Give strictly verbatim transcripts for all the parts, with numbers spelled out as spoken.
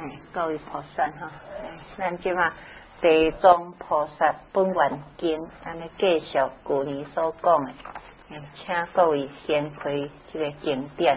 哎，各位菩萨哈，咱即马地藏菩萨本愿经，咱咧继续旧年所讲的，哎，请各位先开这个经典。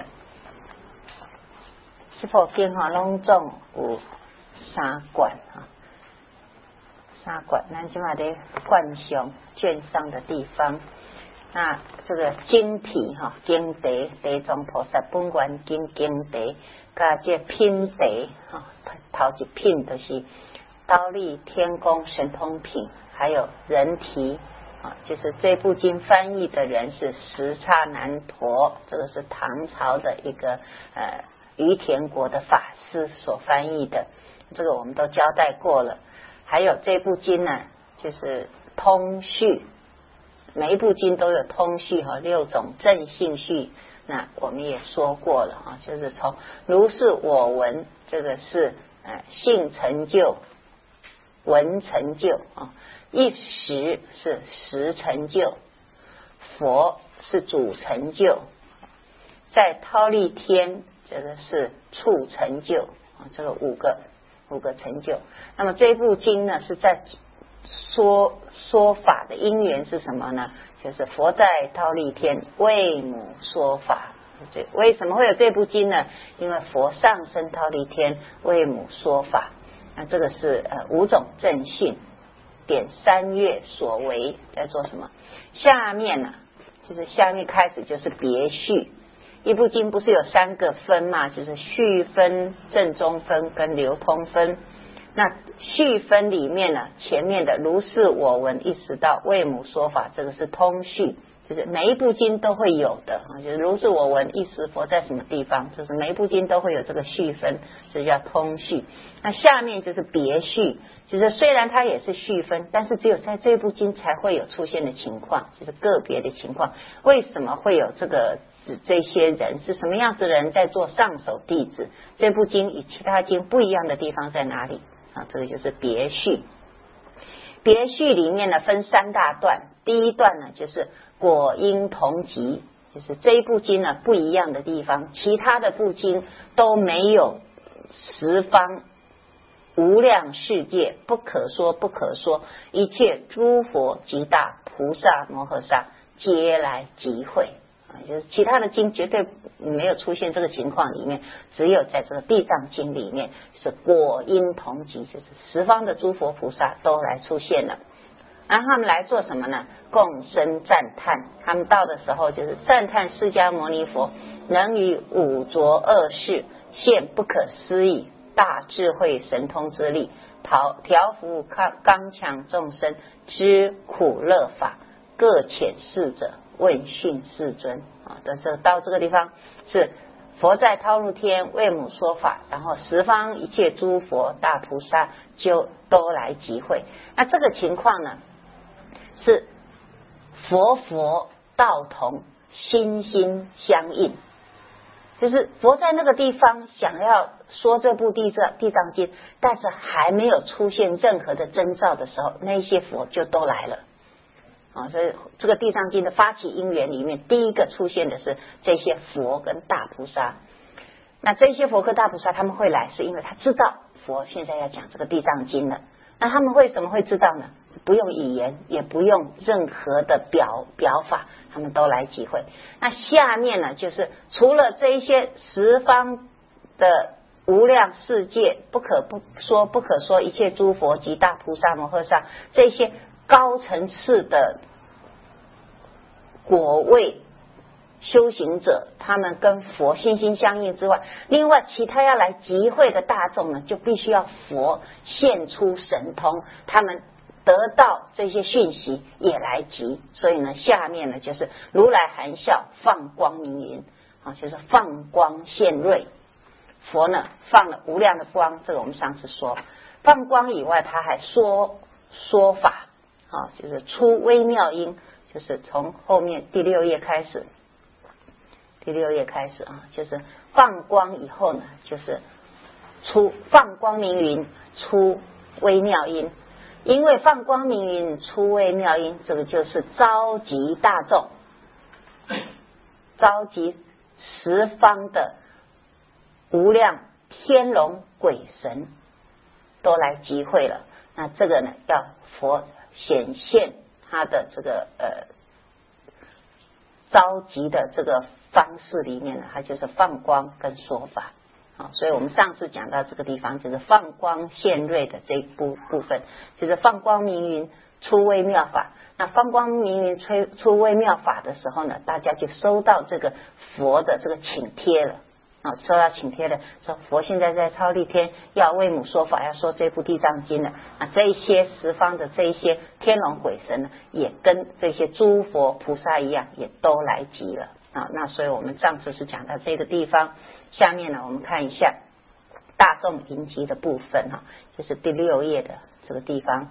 这部经哈，拢总有三卷哈，三卷，咱即马咧观想卷上的地方。那这个经题哈，经题地藏菩萨本愿经经题，加这品题哈，头一品就是忉利天宫神通品，还有人题啊，就是这部经翻译的人是时叉难陀，这个是唐朝的一个呃于田国的法师所翻译的，这个我们都交代过了。还有这部经呢，就是通序。每一部经都有通序和六种正性序，那我们也说过了哈，就是从如是我闻，这个是呃性成就、闻成就啊，一时是时成就，佛是主成就，在忉利天这个是处成就啊，这个五个五个成就。那么这部经呢是在说说法的因缘是什么呢？就是佛在忉利天为母说法。为什么会有这部经呢？因为佛上升忉利天为母说法。那这个是呃五种正性，点三月所为在做什么？下面呢、啊，就是下面开始就是别序。一部经不是有三个分嘛？就是序分、正中分跟流通分。那序分里面呢，前面的如是我闻一时到为母说法，这个是通序，就是每一部经都会有的，就是如是我闻一时佛在什么地方，就是每一部经都会有这个序分，这叫通序。那下面就是别序，就是虽然它也是序分，但是只有在这部经才会有出现的情况，就是个别的情况。为什么会有这个这些人是什么样子的人在做上首弟子？这部经与其他经不一样的地方在哪里？啊，这个就是别序。别序里面呢分三大段，第一段呢就是果因同集，就是这一部经呢不一样的地方，其他的部经都没有十方无量世界不可说不可说，一切诸佛及大菩萨摩诃萨皆来集会。就是其他的经绝对没有出现这个情况里面，只有在这个地藏经里面是果因同集，就是十方的诸佛菩萨都来出现了。然后他们来做什么呢？共生赞叹。他们到的时候就是赞叹释迦牟尼佛能于五浊恶世现不可思议大智慧神通之力，调调伏刚刚强众生之苦乐法，各遣侍者问讯世尊啊，这到这个地方是佛在忉利天为母说法，然后十方一切诸佛大菩萨就都来集会。那这个情况呢，是佛佛道同，心心相印，就是佛在那个地方想要说这部地藏地藏经，但是还没有出现任何的征兆的时候，那些佛就都来了。啊，所以这个地藏经的发起因缘里面，第一个出现的是这些佛跟大菩萨。那这些佛跟大菩萨他们会来，是因为他知道佛现在要讲这个地藏经了。那他们为什么会知道呢？不用语言，也不用任何的表表法，他们都来集会。那下面呢，就是除了这一些十方的无量世界不可不说不可说一切诸佛及大菩萨摩诃萨这些高层次的果位修行者，他们跟佛心心相印之外，另外其他要来集会的大众呢，就必须要佛现出神通，他们得到这些讯息也来集。所以呢，下面呢就是如来含笑放光明云啊，就是放光现瑞。佛呢放了无量的光，这个我们上次说，放光以外，他还说说法。啊，就是出微妙音，就是从后面第六页开始，第六页开始啊，就是放光以后呢，就是出放光明云，出微妙音。因为放光明云，出微妙音，这个就是召集大众，召集十方的无量天龙鬼神都来集会了。那这个呢，要佛显现他的这个呃召集的这个方式里面呢，它就是放光跟说法。好，所以我们上次讲到这个地方，就是放光现瑞的这一部部分，就是放光明云出微妙法。那放光明云出出微妙法的时候呢，大家就收到这个佛的这个请帖了。啊，收到请帖了，说佛现在在忉利天要为母说法，要说这部地藏经了。那这一些十方的这一些天龙鬼神呢，也跟这些诸佛菩萨一样，也都来集了啊。那所以我们上次是讲到这个地方，下面呢，我们看一下大众迎集的部分哈，就是第六页的这个地方，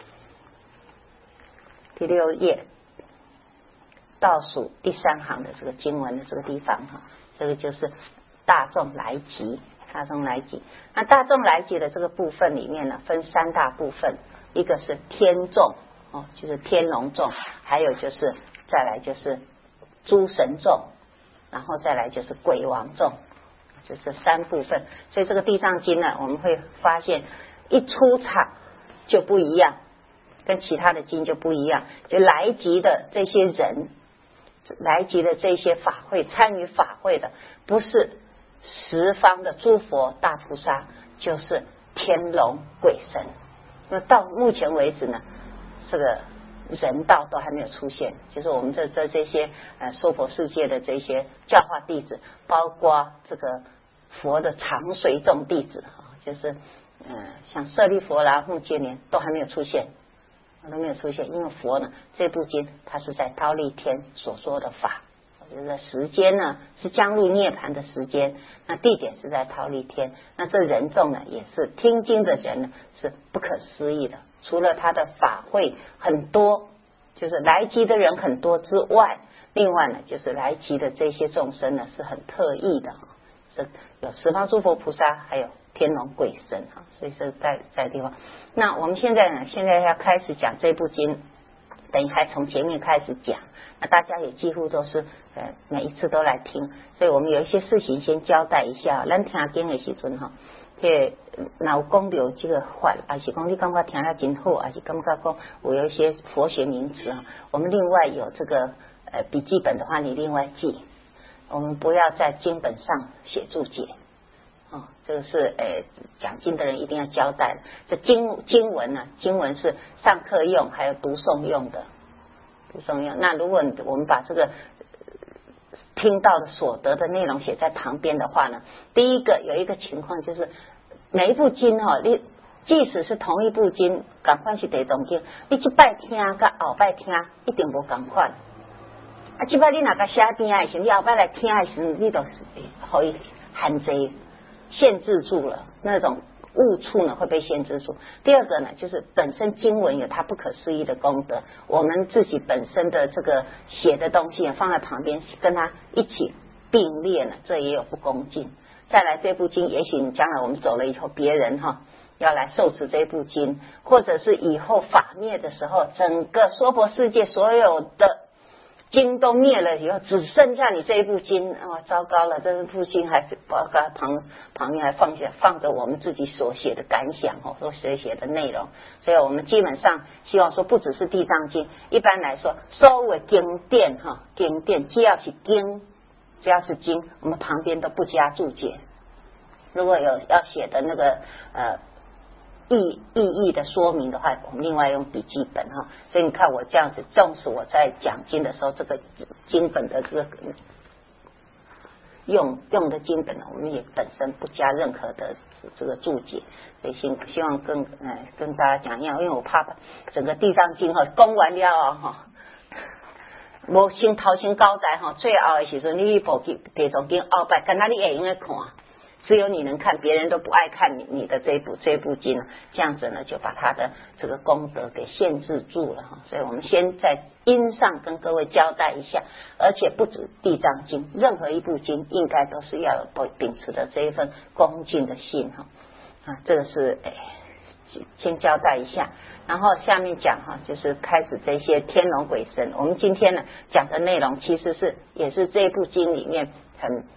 第六页倒数第三行的这个经文的这个地方哈，这个就是大众来集，大众来集。那大众来集的这个部分里面呢，分三大部分，一个是天众哦，就是天龙众，还有就是再来就是诸神众，然后再来就是鬼王众，就是三部分。所以这个地藏经呢，我们会发现一出场就不一样，跟其他的经就不一样，就来集的这些人，来集的这些法会，参与法会的不是十方的诸佛大菩萨，就是天龙鬼神。那到目前为止呢，这个人道都还没有出现，就是我们这这这些呃娑婆世界的这些教化弟子，包括这个佛的常随众弟子啊，就是呃像舍利佛啦、目犍连都还没有出现，都没有出现，因为佛呢这部经它是在忉利天所说的法。就是时间呢是将入涅槃的时间，那地点是在忉利天。那这人众呢也是听经的人呢是不可思议的，除了他的法会很多，就是来集的人很多之外，另外呢就是来集的这些众生呢是很特异的，是有十方诸佛菩萨，还有天龙鬼神哈，所以是在在地方。那我们现在呢，现在要开始讲这部经，等于还从前面开始讲，那大家也几乎都是呃每一次都来听，所以我们有一些事情先交代一下。咱听经的时阵哈，这哪有讲到这个法，还是讲你感觉听了真好，还是感觉讲我有一些佛学名词啊，我们另外有这个呃笔记本的话，你另外记，我们不要在经本上写注解。哦，这个是诶讲经的人一定要交代的。这经经文呢、啊，经文是上课用，还有读诵用的，读诵用。那如果我们把这个听到的所得的内容写在旁边的话呢，第一个有一个情况就是，每一部经哈、哦，你即使是同一部经，赶快是地藏经，你这摆听跟后摆听一定无同款。啊，这摆你哪个写边的时候，你后摆来听的时候，你都可以限制。限制住了，那种误触呢会被限制住。第二个呢，就是本身经文有它不可思议的功德，我们自己本身的这个写的东西放在旁边，跟它一起并列呢，这也有不恭敬。再来这部经，也许你将来我们走了以后，别人哈要来受持这部经，或者是以后法灭的时候，整个娑婆世界所有的经都灭了以后，只剩下你这一部经，哦，糟糕了！这部经还是包括旁旁边还放下放着我们自己所写的感想哦，所写写的内容。所以我们基本上希望说，不只是地藏经，一般来说，所有的经典哈，经典只要是经，只要是经，我们旁边都不加注解。如果有要写的那个呃。意意义的说明的话，我们另外用笔记本哈，所以你看我这样子，纵使我在讲经的时候，这个经本的这个用用的经本呢，我们也本身不加任何的这个注解，所以希希望跟呃跟大家讲一样，因为我怕整个地藏经哈讲完了哈，无先头先交代哈，最后的时候你一部地藏经后摆，跟哪里会用来看？只有你能看，别人都不爱看你你的这部这部经，这样子呢就把他的这个功德给限制住了哈。所以我们先在因上跟各位交代一下，而且不止地藏经，任何一部经应该都是要有秉持的这一份恭敬的心哈啊，这个是诶先交代一下，然后下面讲哈，就是开始这些天龙鬼神。我们今天呢讲的内容其实是也是这部经里面很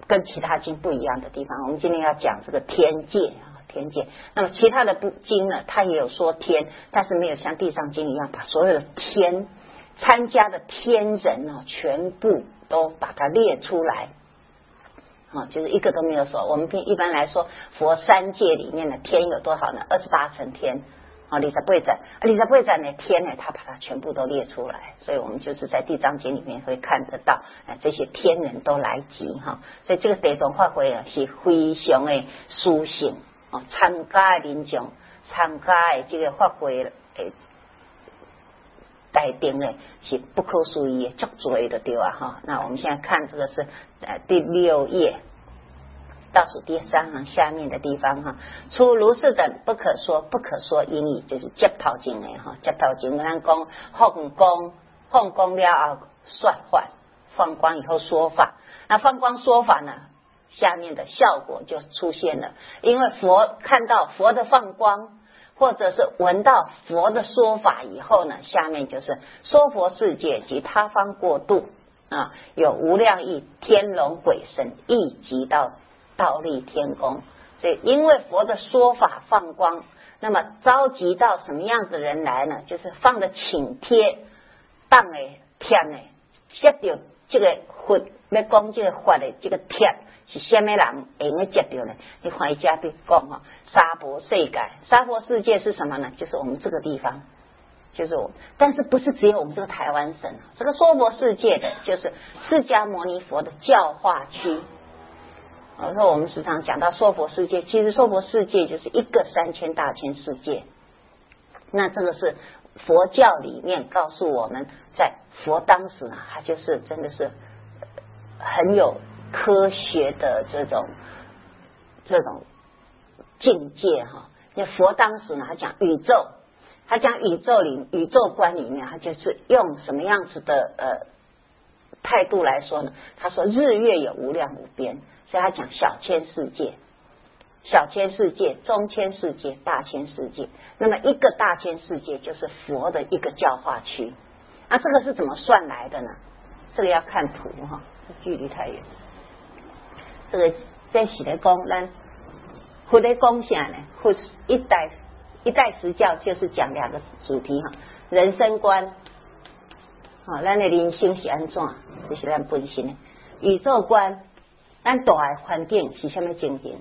跟其他经不一样的地方。我们今天要讲这个天界啊，天界。那么其他的不经呢，它也有说天，但是没有像地藏经一样把所有的天参加的天人呢，全部都把它列出来。啊，就是一个都没有说。我们一般来说，佛三界里面的天有多少呢？二十八层天。啊，李萨不会展，李萨不会展的天呢，他把它全部都列出来，所以我们就是在地藏经里面会看得到，啊，这些天人都来集哈，所以这个地藏法会啊是非常的殊胜啊，参加的民众参加的这个法会诶，待定呢是不可思议的，足多的对啊哈。那我们现在看这个是呃第六页。倒数第三行下面的地方哈，除如是等不可说不可说因语，就是接头经的哈，接头经咱讲放光，放光了后说法，放光以后说法，那放光说法呢，下面的效果就出现了，因为佛看到佛的放光，或者是闻到佛的说法以后呢，下面就是说佛世界及他方国度啊，有无量亿天龙鬼神一及到倒立天宫，所以因为佛的说法放光，那么召集到什么样子的人来呢？就是放的请帖当的天的，接到这个佛要讲这个法的这个帖是什么人会用接到呢？你回家去讲哈，娑婆世界，娑婆世界是什么呢？就是我们这个地方，就是我，但是不是只有我们这个台湾省，这个娑婆世界的就是释迦牟尼佛的教化区。我说我们时常讲到娑婆世界，其实娑婆世界就是一个三千大千世界。那这个是佛教里面告诉我们，在佛当时呢，他就是真的是很有科学的这种这种境界哈。那佛当时呢，他讲宇宙，他讲宇宙里宇宙观里面，他就是用什么样子的呃态度来说呢？他说日月有无量无边。所以他讲小千世界，小千世界、中千世界、大千世界。那么一个大千世界就是佛的一个教化区。那这个是怎么算来的呢？这个要看图哈，这距离太远。这个在写的讲，咱佛在讲啥呢？佛一代一代实教就是讲两个主题哈，人生观，啊，咱的人生是安怎？这是咱本身的宇宙观。咱大的环境是什么情形？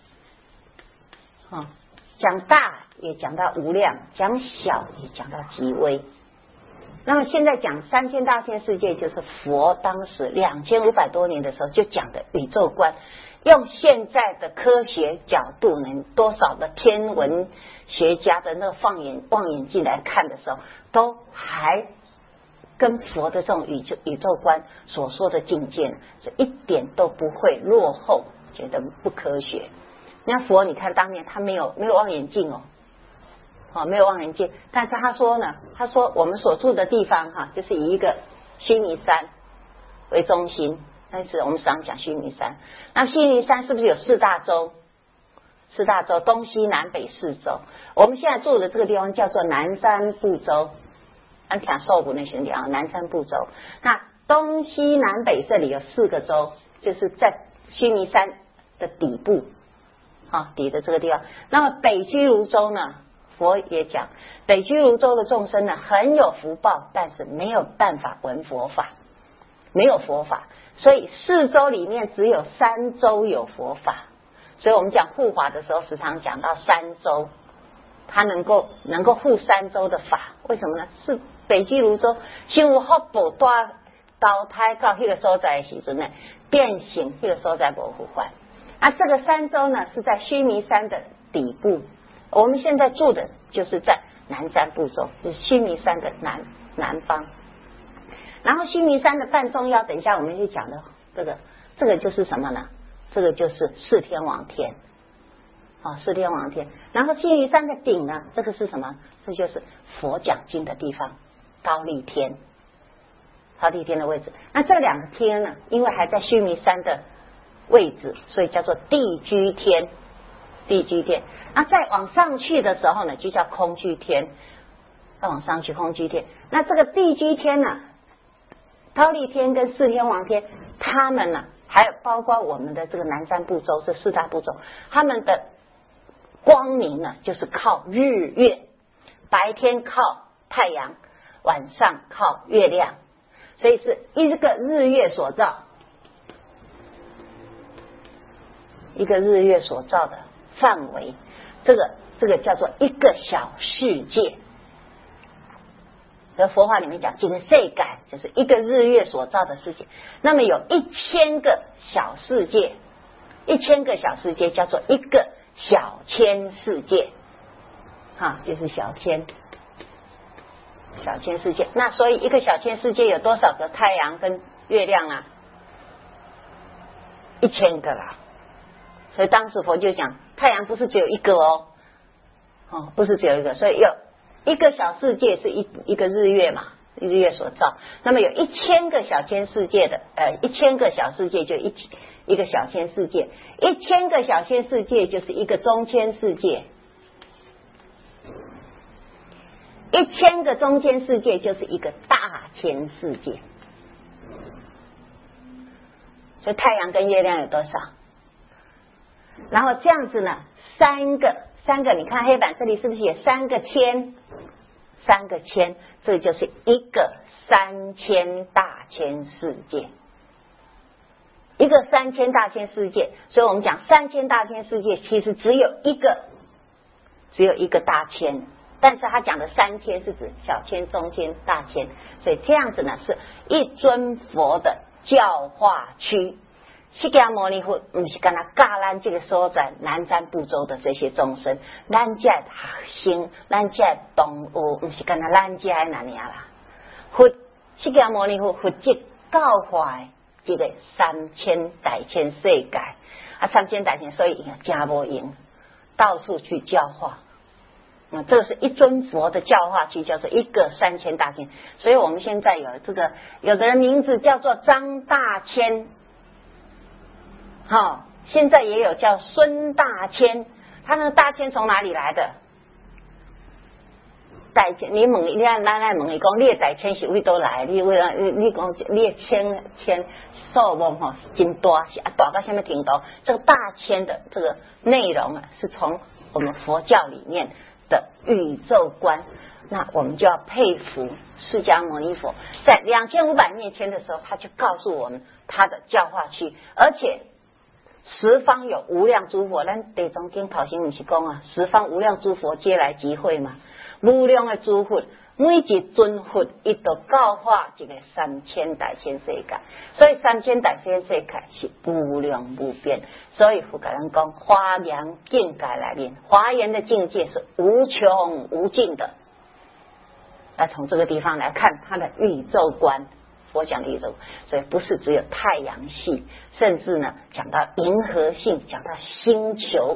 哈，讲大也讲到无量，讲小也讲到极微。那么现在讲三千大千世界，就是佛当时两千五百多年的时候就讲的宇宙观。用现在的科学角度呢，多少的天文学家的那个放眼望远镜来看的时候，都还跟佛的这种宇宙宇宙观所说的境界呢，是一点都不会落后，觉得不科学。那佛你看当年他没有没有望远镜哦，哦没有望远镜，但是他说呢，他说我们所住的地方哈，就是以一个须弥山为中心，但是我们常讲须弥山，那须弥山是不是有四大洲？四大洲东西南北四洲，我们现在住的这个地方叫做南山部洲。安讲受补那兄弟啊，南山部洲。那东西南北这里有四个洲，就是在须弥山的底部啊，底的这个地方。那么北居卢洲呢，佛也讲，北居卢洲的众生呢很有福报，但是没有办法闻佛法，没有佛法，所以四洲里面只有三洲有佛法。所以我们讲护法的时候，时常讲到三洲。他能够能够护三洲的法，为什么呢？是北居卢洲，先有福报大投胎到那个所在的时阵呢，变形那个所在无复还。啊，这个三洲呢是在须弥山的底部，我们现在住的就是在南山部洲，就是须弥山的南南方。然后须弥山的半中腰，等一下我们去讲的这个，这个就是什么呢？这个就是四天王天。啊，四天王天，然后须弥山的顶呢，这个是什么？这就是佛讲经的地方，忉利天，忉利天的位置。那这两个天呢，因为还在须弥山的位置，所以叫做地居天，地居天。那再往上去的时候呢，就叫空居天，再往上去空居天。那这个地居天呢，忉利天跟四天王天，他们呢还有包括我们的这个南瞻部洲这四大部洲，他们的光明呢，就是靠日月，白天靠太阳，晚上靠月亮，所以是一个日月所照，一个日月所照的范围，这个这个叫做一个小世界。在佛法里面讲，这个世界就是一个日月所照的世界。那么有一千个小世界，一千个小世界叫做一个小千世界，哈，就是小千小千世界。那所以一个小千世界有多少个太阳跟月亮啊？一千个啦。所以当时佛就讲，太阳不是只有一个哦，哦，不是只有一个，所以有一个小世界是一一个日月嘛，日月所照。那么有一千个小千世界的，呃，一千个小世界就一一个小千世界，一千个小千世界就是一个中千世界，一千个中千世界就是一个大千世界。所以太阳跟月亮有多少？然后这样子呢，三个三个，你看黑板这里是不是写三个千？三个千，这就是一个三千大千世界，一个三千大千世界。所以我们讲三千大千世界，其实只有一个，只有一个大千。但是他讲的三千是指小千、中千、大千，所以这样子呢，是一尊佛的教化区。释迦牟尼佛不是跟他教咱这个所在南瞻部洲的这些众生，咱这学生，咱这动物，不是跟他咱这那样啦。佛释迦牟尼佛佛即教化这个三千大千世界啊，三千大千，所以加无赢，到处去教化。嗯，这个是一尊佛的教化区，叫做一个三千大千。所以我们现在有这个，有的人名字叫做张大千。好、哦，现在也有叫孙大千，他那个大千从哪里来的？大千，你问，你看咱来问伊讲，你的大千是为都来？你为了你你讲你的千千数目哈真大，是啊大到什么程度？这个大千的这个内容啊，是从我们佛教里面的宇宙观。那我们就要佩服释迦牟尼佛，在两千五百年前的时候，他就告诉我们他的教化区，而且十方有无量诸佛，咱地藏经头先不是讲啊，十方无量诸佛皆来集会嘛，无量的诸佛，每一尊佛伊都教化这个三千大千世界，所以三千大千世界是无量无边。所以佛跟人讲，华严境界来临，华严的境界是无穷无尽的。来从这个地方来看它的宇宙观。佛讲的宇宙，所以不是只有太阳系，甚至呢讲到银河系，讲到星球。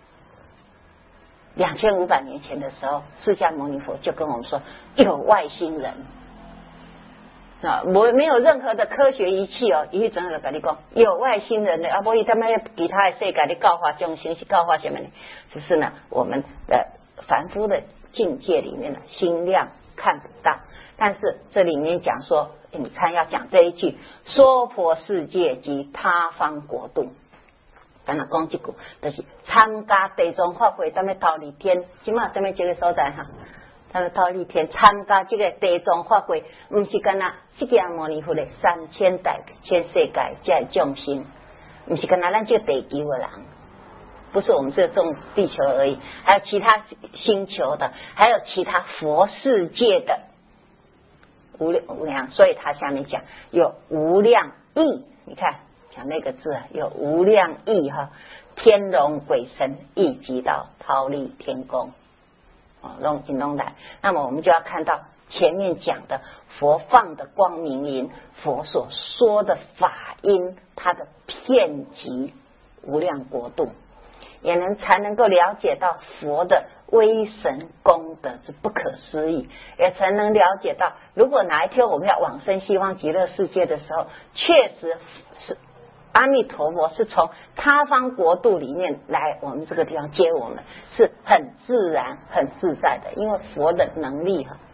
两千五百年前的时候，释迦牟尼佛就跟我们说有外星人啊，我没有任何的科学仪器哦，一整个跟你讲有外星人的啊，不，他们其他的世界的教化众生是教化什么呢？只是呢我们的凡夫的境界里面的心量看不到。但是这里面讲说，你看要讲这一句，娑婆世界及他方国度。刚才讲这句，就是参加地藏法会，咱们桃李天，今嘛咱们这个所在哈，咱们桃李天参加这个地藏法会，不是跟那释迦牟尼佛的三千大千世界这众生，不是跟那咱这个地球的人，不是我们这种地球而已，还有其他星球的，还有其他佛世界的。无量无量，所以他下面讲有无量亿，你看讲那个字啊，有无量亿哈，天龙鬼神一及到忉利天宫，哦，龙金龙来。那么我们就要看到前面讲的佛放的光明音，佛所说的法音，它的遍及无量国度，也能才能够了解到佛的威神功德是不可思议，也才能了解到，如果哪一天我们要往生西方极乐世界的时候，确实是阿弥陀佛是从他方国度里面来我们这个地方接我们，是很自然很自在的，因为佛的能力哈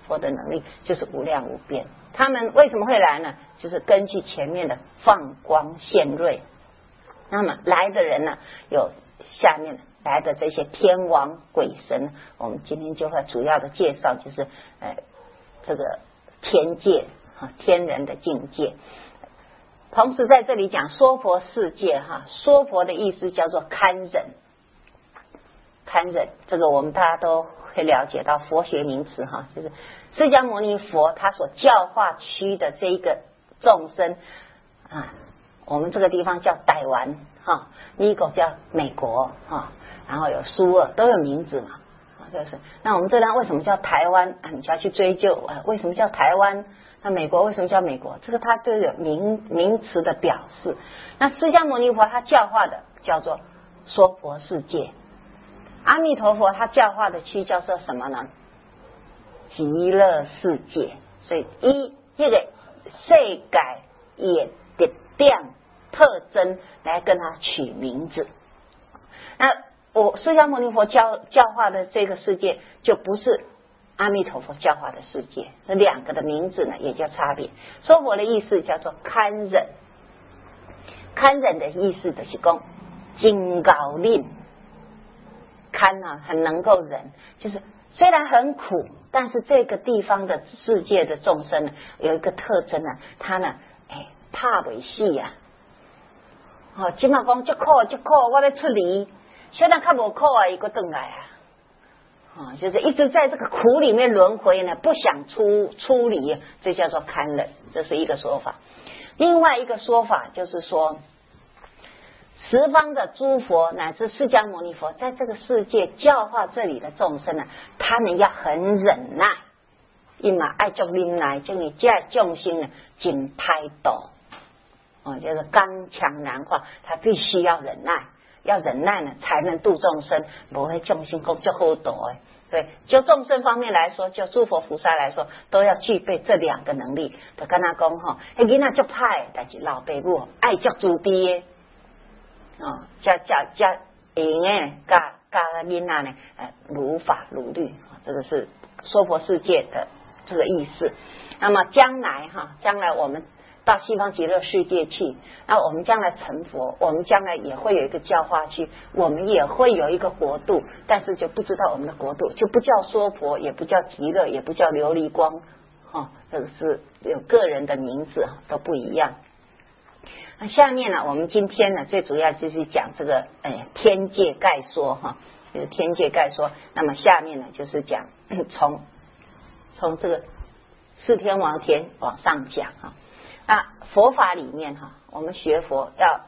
佛的能力就是无量无边。他们为什么会来呢？就是根据前面的放光现瑞，那么来的人呢，有下面来的这些天王鬼神，我们今天就会主要的介绍，就是呃这个天界啊，天人的境界。同时在这里讲说佛世界哈，说佛的意思叫做堪忍，堪忍这个我们大家都会了解到佛学名词哈，就是释迦牟尼佛他所教化区的这一个众生啊，我们这个地方叫台湾哈，一个叫美国哈，然后有苏俄都有名字嘛，就是那我们这边为什么叫台湾啊？你就要去追究啊，为什么叫台湾？那美国为什么叫美国？这个它都有名名词的表示。那释迦牟尼佛他教化的叫做说佛世界，阿弥陀佛他教化的区叫做什么呢？极乐世界。所以以这个世界也的点特征来跟他取名字。那我释迦牟尼佛教教化的这个世界就不是阿弥陀佛教化的世界，这两个的名字呢也叫差别。说佛的意思叫做堪忍，堪忍的意思就是讲真高忍，堪啊很能够忍，就是虽然很苦，但是这个地方的世界的众生呢有一个特征呢，他呢哎怕不死呀，哦，今嘛讲足苦足苦，我要出离，虽然较无苦啊，伊个转来啊。啊，就是一直在这个苦里面轮回呢，不想出出离，这叫做堪忍，这是一个说法。另外一个说法就是说，十方的诸佛乃至释迦牟尼佛，在这个世界教化这里的众生呢，他们要很忍耐，因嘛爱足忍耐，就你这众生呢，真歹斗，哦，就是刚强难化，他必须要忍耐。要忍耐呢，才能度众生，不会众生功就好多哎。对，就众生方面来说，就诸佛菩萨来说，都要具备这两个能力。就跟他讲哈，迄囡仔足歹，但是老爸母爱足慈悲的，哦，加加加会用的，加加囡仔呢，呃，如法如律，这个是说佛世界的这个意思。那么将来哈，将来我们到西方极乐世界去，那我们将来成佛，我们将来也会有一个教化区，我们也会有一个国度，但是就不知道我们的国度就不叫说佛，也不叫极乐，也不叫琉璃光，哦，这个是有个人的名字都不一样。那下面呢，我们今天呢最主要就是讲这个哎天界概说哈，就是天界概说。那么下面呢就是讲从从这个四天王天往上讲哈。那佛法里面哈，我们学佛要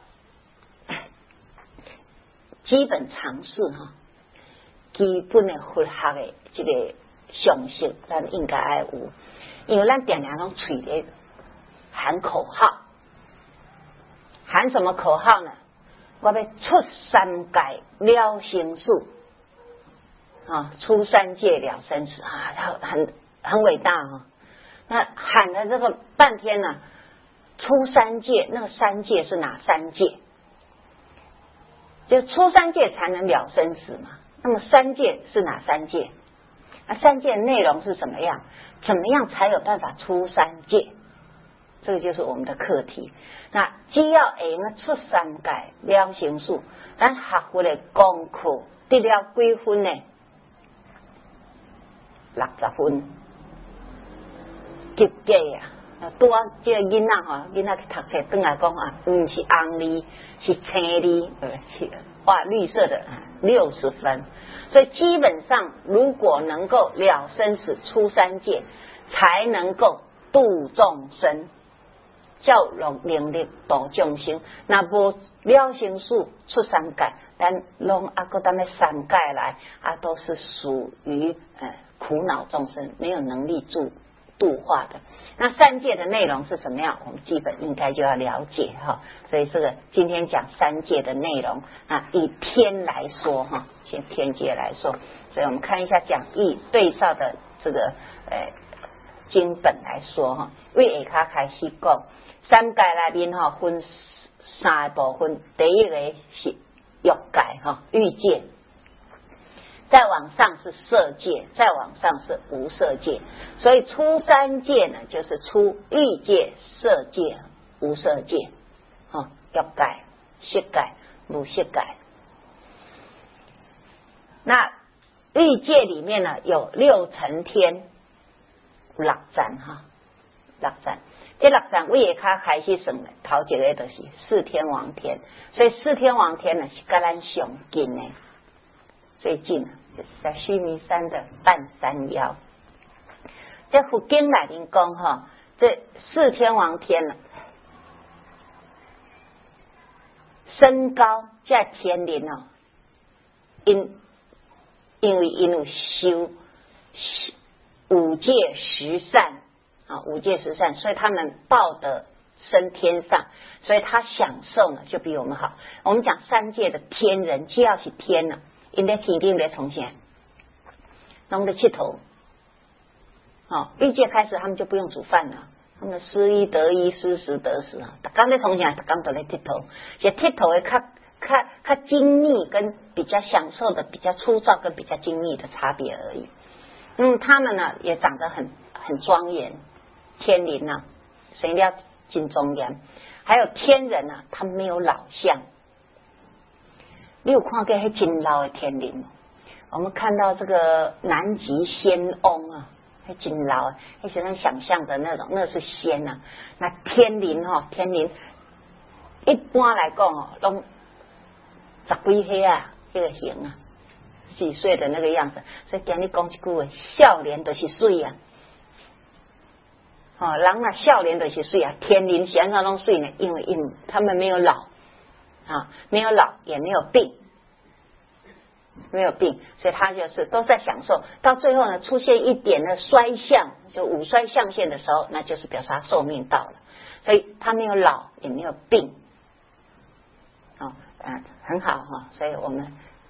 基本常识哈，基本的佛学的这个常识，咱应该爱有。因为咱点两种嘴的喊口号，喊什么口号呢？我要出三界了生死啊，出三界了生死啊，很很伟大啊。那喊了这个半天呢。出三界，那个三界是哪三界？就出三界才能了生死嘛。那么三界是哪三界？那三界内容是什么样？怎么样才有办法出三界？这个就是我们的课题。那只要会用出三界了生死，咱学佛的功课得了几分呢？六十分，及格啊！拄啊，这个囡仔吼，囡仔去读册，转来讲啊，唔是红字，是青字，是哇绿色的，六十分。所以基本上，如果能够了生死出三界，才能够度众生，叫能能力度众生。那无了生死出三界，咱拢啊个咱的三界来啊，都是属于呃苦恼众生，没有能力度度化的。那三界的内容是什么样？我们基本应该就要了解哈。所以这个今天讲三界的内容啊，以天来说哈，先天界来说，所以我们看一下讲义对照的这个呃经本来说哈。为下卡开始讲，三界内面哈分三个部分，第一个是欲界哈，欲界。 再往上是色界，再往上是无色界。所以出三界呢，就是出欲界、色界、无色界。哦，欲界、色界、无色界。那欲界里面呢，有六层天，六层哈，六层。这六层位下卡开始算的，头一个就是四天王天，所以四天王天呢是跟咱上近的，最近就是在须弥山的半山腰。在佛经内面讲哈，这四天王天呢，身高在天灵哦，因因为因有修五戒十善。啊，五戒十善，所以他们报得升天上，所以他享受呢就比我们好。我们讲三界的天人，只要是天了，因在天顶在从前，弄得气头。哦，欲界开始他们就不用煮饭了，他们失一得一，失十得十啊。刚才从前，刚都在剃头，也剃头的较较较精密跟比较享受的比较粗糙跟比较精密的差别而已。嗯，他们呢也长得很很庄严。天灵啊，神料金庄严，还有天人啊，他没有老相。你有看过那真老的天灵？我们看到这个南极仙翁啊，那真老，那是咱想象的那种，那是仙啊。那天灵哈、哦，天灵一般来讲哦，拢十几岁啊，这个型啊，几岁的那个样子。所以今日讲一句话，少年都是水啊。哦，人啊，少年都是水啊，天灵是安怎拢水呢？因为因他们没有老啊，没有老也没有病，没有病，所以他就是都在享受。到最后呢，出现一点的衰相，就五衰相现的时候，那就是表示他寿命到了，所以他没有老也没有病，哦，啊，很好哈、哦，所以我们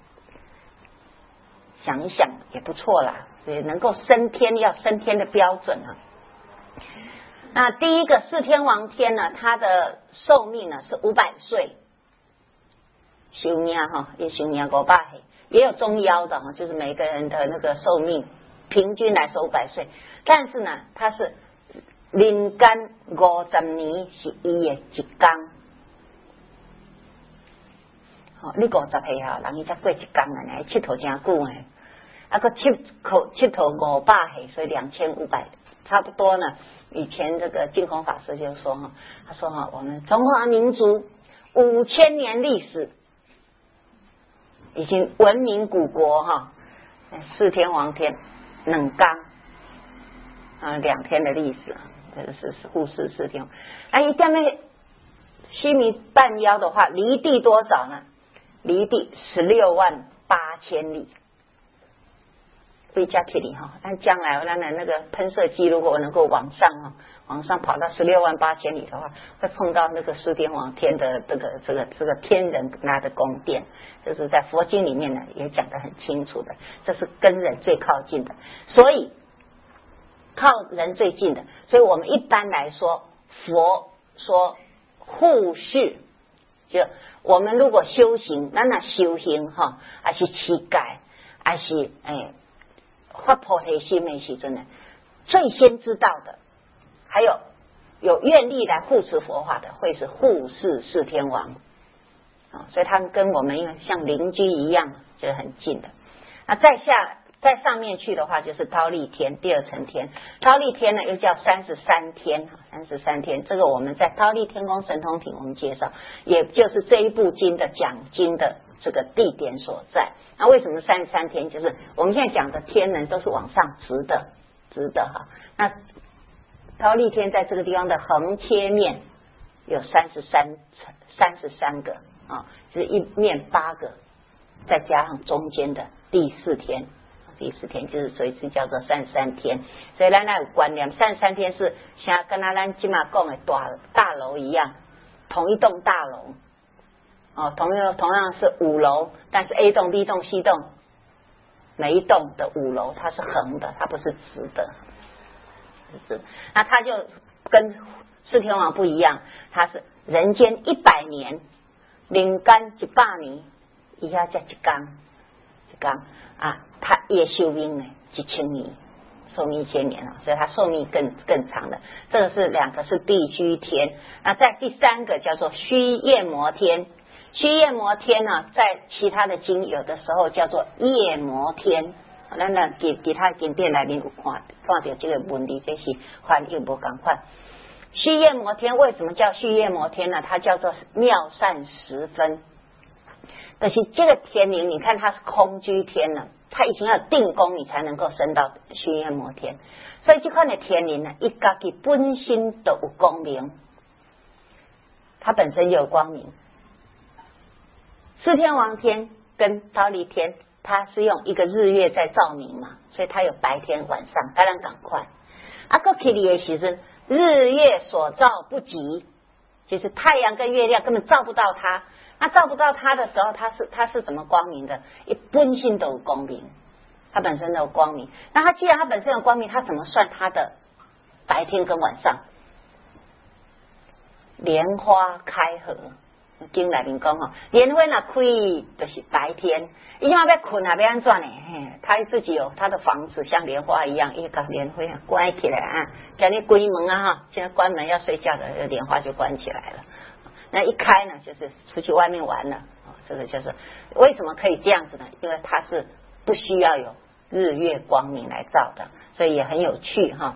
想一想也不错啦，所以能够升天要升天的标准啊。那第一个四天王天呢，他的寿命呢是五百岁，寿命哈，也寿命五百岁，也有中夭的哈，就是每个人的那个寿命平均来说五百岁，但是呢，他是人间五十年是伊的一天，哦，你五十岁哈，人伊才过一天啊，佚佗真久诶，啊个佚佗佚佗五百岁，所以两千五百。差不多呢，以前这个净空法师就说哈，他说哈，我们中华民族五千年历史已经闻名古国哈，四天王天冷刚啊，两天的历史，这个是护世四天。啊，一下面须弥半腰的话，离地多少呢？离地十六万八千里。回家铁里哈，但将来咱的那个喷射机如果能够往上哈，往上跑到十六万八千里的话，会碰到那个四天王天的这个这个这个天人拿的宫殿，就是在佛经里面呢也讲得很清楚的，这是跟人最靠近的，所以靠人最近的，所以我们一般来说，佛说护世，就我们如果修行，那那修行哈，还是乞丐，还是哎。发菩提心的时阵呢，最先知道的，还有有愿力来护持佛法的，会是护世四天王啊，所以他们跟我们像邻居一样，就是很近的。那再下再上面去的话，就是忉利天，第二层天。忉利天呢，又叫三十三天，三十三天。这个我们在忉利天宫神通品我们介绍，也就是这一部经的讲经的这个地点所在。那为什么三十三天？就是我们现在讲的天人都是往上直的，直的哈。那忉利天在这个地方的横切面有三十三三十三个啊，就是一面八个，再加上中间的第四天，第四天就是所以是叫做三十三天。所以咱那有观念，三十三天是像跟咱咱今嘛讲的大大楼一样，同一栋大楼。哦，同样同样是五楼，但是 A 栋、B 栋、C 栋，每一栋的五楼它是横的，它不是直的，是。那它就跟四天王不一样，它是人间一百年，人间一百年，以下叫一天， 讲啊，他也寿命呢几千年，寿命一千年了，所以他寿命更更长的。这个是两个是地居天，那在第三个叫做须夜摩天。须夜摩天呢，在其他的经有的时候叫做夜摩天。咱那其其他经典内面有看看到这个问题，这是翻译无共款。须夜摩天为什么叫须夜摩天呢？它叫做妙善十分。但是这个天灵，你看它是空居天呢，它已经要定功，你才能够升到须夜摩天。所以这款的天灵呢，伊家己本身都有光明，它本身就有光明。四天王天跟忉利天，它是用一个日月在照明嘛，所以它有白天晚上，当然赶快。啊，个起里的时阵，日月所照不及，就是太阳跟月亮根本照不到它。那照不到它的时候，它是它是怎么光明的？一本性都有光明，它本身都有光明。那它既然它本身有光明，它怎么算它的白天跟晚上？莲花开合，经内面讲哦，莲花那开就是白天，伊要要困啊，要安怎呢？他自己有他的房子，像莲花一样，一个莲花关起来啊，叫你关门啊哈，现在关门要睡觉的莲花就关起来了。那一开呢，就是出去外面玩了。哦，这个就是为什么可以这样子呢？因为它是不需要有日月光明来照的，所以也很有趣哈。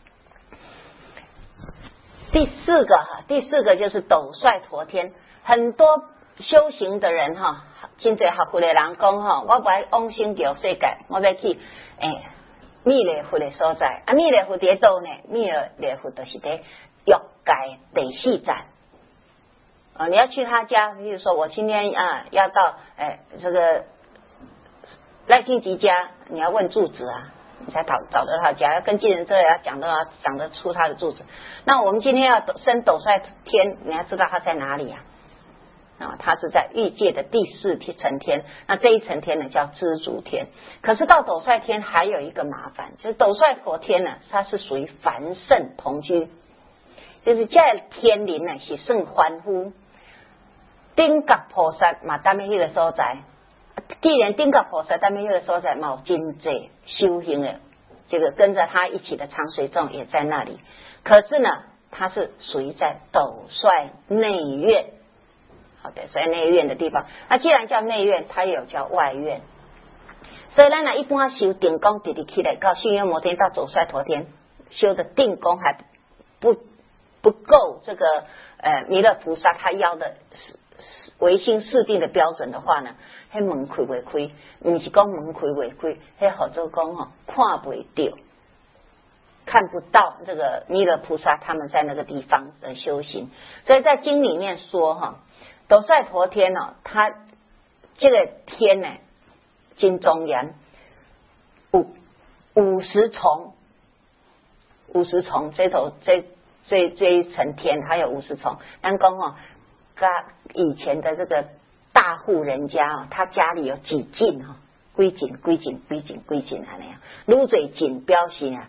第四个哈，第四个就是斗率陀天。很多修行的人哈，真侪学佛的人讲哈，我不爱往生极乐世界，我要去诶弥勒佛的所在。啊，弥勒佛在倒呢？弥勒佛就是在欲界第四站。啊，你要去他家，比如说我今天啊要到哎这个赖清吉家，你要问住址啊，你才找找得他家，要跟计程车要讲到讲得出他的住址。那我们今天要升斗率天，你要知道他在哪里啊？啊，它是在欲界的第四层天，那这一层天呢叫知足天。可是到斗率天还有一个麻烦，就是斗率陀天呢，它是属于凡圣同居，就是这天灵呢是算凡夫。顶觉菩萨嘛，踮喺迄个所在。既然顶觉菩萨踮喺迄个所在，嘛有真济修行的，这个跟着他一起的长随众也在那里。可是呢，它是属于在斗率内院。好的，所以内院的地方，那既然叫内院，它也有叫外院。所以咱呢一般修定功，直直起来到须夜摩天到斗率陀天，修的定功还不不够这个呃弥勒菩萨他要的唯心四定的标准的话呢，迄门开未开，不是讲门开未开，迄好做讲吼看不到，看不到这个弥勒菩萨他们在那个地方的修行。所以在经里面说哈。斗率陀天哦，它这个天呢，真庄严，五五十重，五十重，这头这这这一层天，它有五十重。咱讲哦，他以前的这个大户人家啊，他家里有几进哈，几进几进几进几进啊那样，愈最进表示啊，